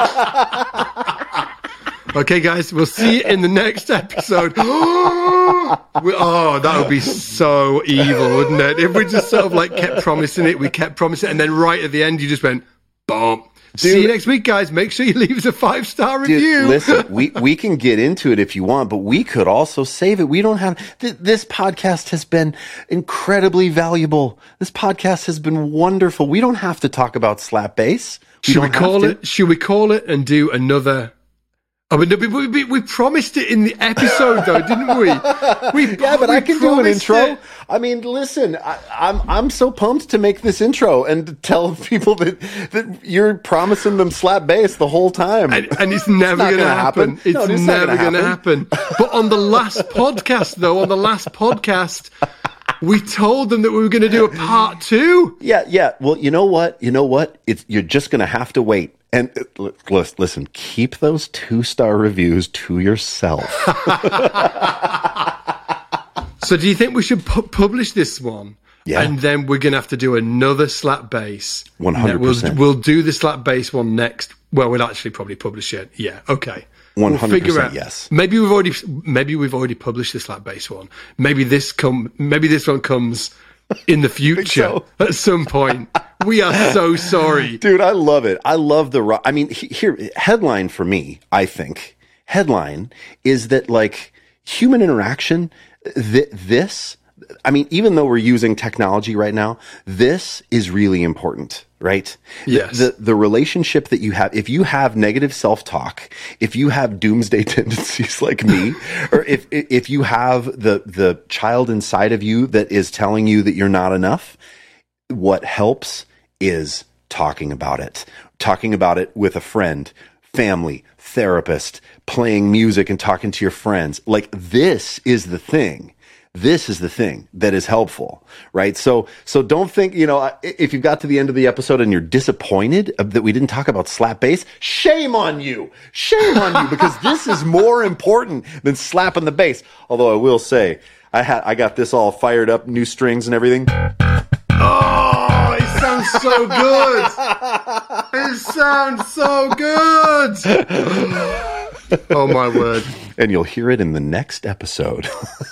Okay, guys, we'll see you in the next episode. Oh, that would be so evil, wouldn't it? If we just sort of like kept promising it, we kept promising it, and then right at the end, you just went, boom. Dude, see you next week, guys. Make sure you leave us a five-star review. Dude, listen, we, we can get into it if you want, but we could also save it. We don't have... Th- this podcast has been incredibly valuable. This podcast has been wonderful. We don't have to talk about slap bass. We should we call it? Should we call it and do another... I mean, we, we, we promised it in the episode, though, didn't we? we yeah, but we I can do an intro. It. I mean, listen, I, I'm I'm so pumped to make this intro and to tell people that that you're promising them slap bass the whole time, and, and it's never going to happen. happen. It's, no, it's never going to happen. happen. But on the last podcast, though, on the last podcast. We told them that we were going to do a part two. Yeah, yeah. Well, you know what? You know what? It's you're just going to have to wait. And uh, listen, keep those two-star reviews to yourself. So do you think we should pu- publish this one? Yeah. And then we're going to have to do another slap bass. one hundred percent. We'll, we'll do the slap bass one next. Well, we'll actually probably publish it. Yeah, okay. one hundred percent we'll out, yes. Maybe we've already maybe we've already published the slap bass one. Maybe this come maybe this one comes in the future so. At some point. We are so sorry. Dude, I love it. I love the I mean here headline for me, I think. Headline is that like human interaction th- this I mean even though we're using technology right now, this is really important. Right? Yes. The, the the relationship that you have, if you have negative self-talk, if you have doomsday tendencies like me, or if if you have the the child inside of you that is telling you that you're not enough, what helps is talking about it. Talking about it with a friend, family, therapist, playing music and talking to your friends. Like this is the thing. This is the thing that is helpful, right? So, so don't think, you know, if you've got to the end of the episode and you're disappointed that we didn't talk about slap bass, shame on you. Shame on you, because this is more important than slapping the bass. Although I will say, I had, I got this all fired up, new strings and everything. Oh, it sounds so good. It sounds so good. Oh my word. And you'll hear it in the next episode.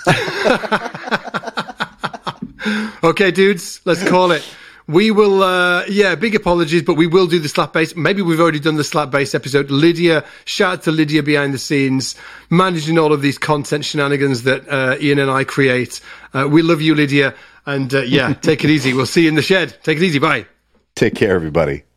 Okay, dudes, let's call it. We will, uh, yeah, big apologies, but we will do the slap bass. Maybe we've already done the slap bass episode. Lydia, shout out to Lydia behind the scenes, managing all of these content shenanigans that uh, Ian and I create. Uh, we love you, Lydia. And uh, yeah, take it easy. We'll see you in the shed. Take it easy. Bye. Take care, everybody.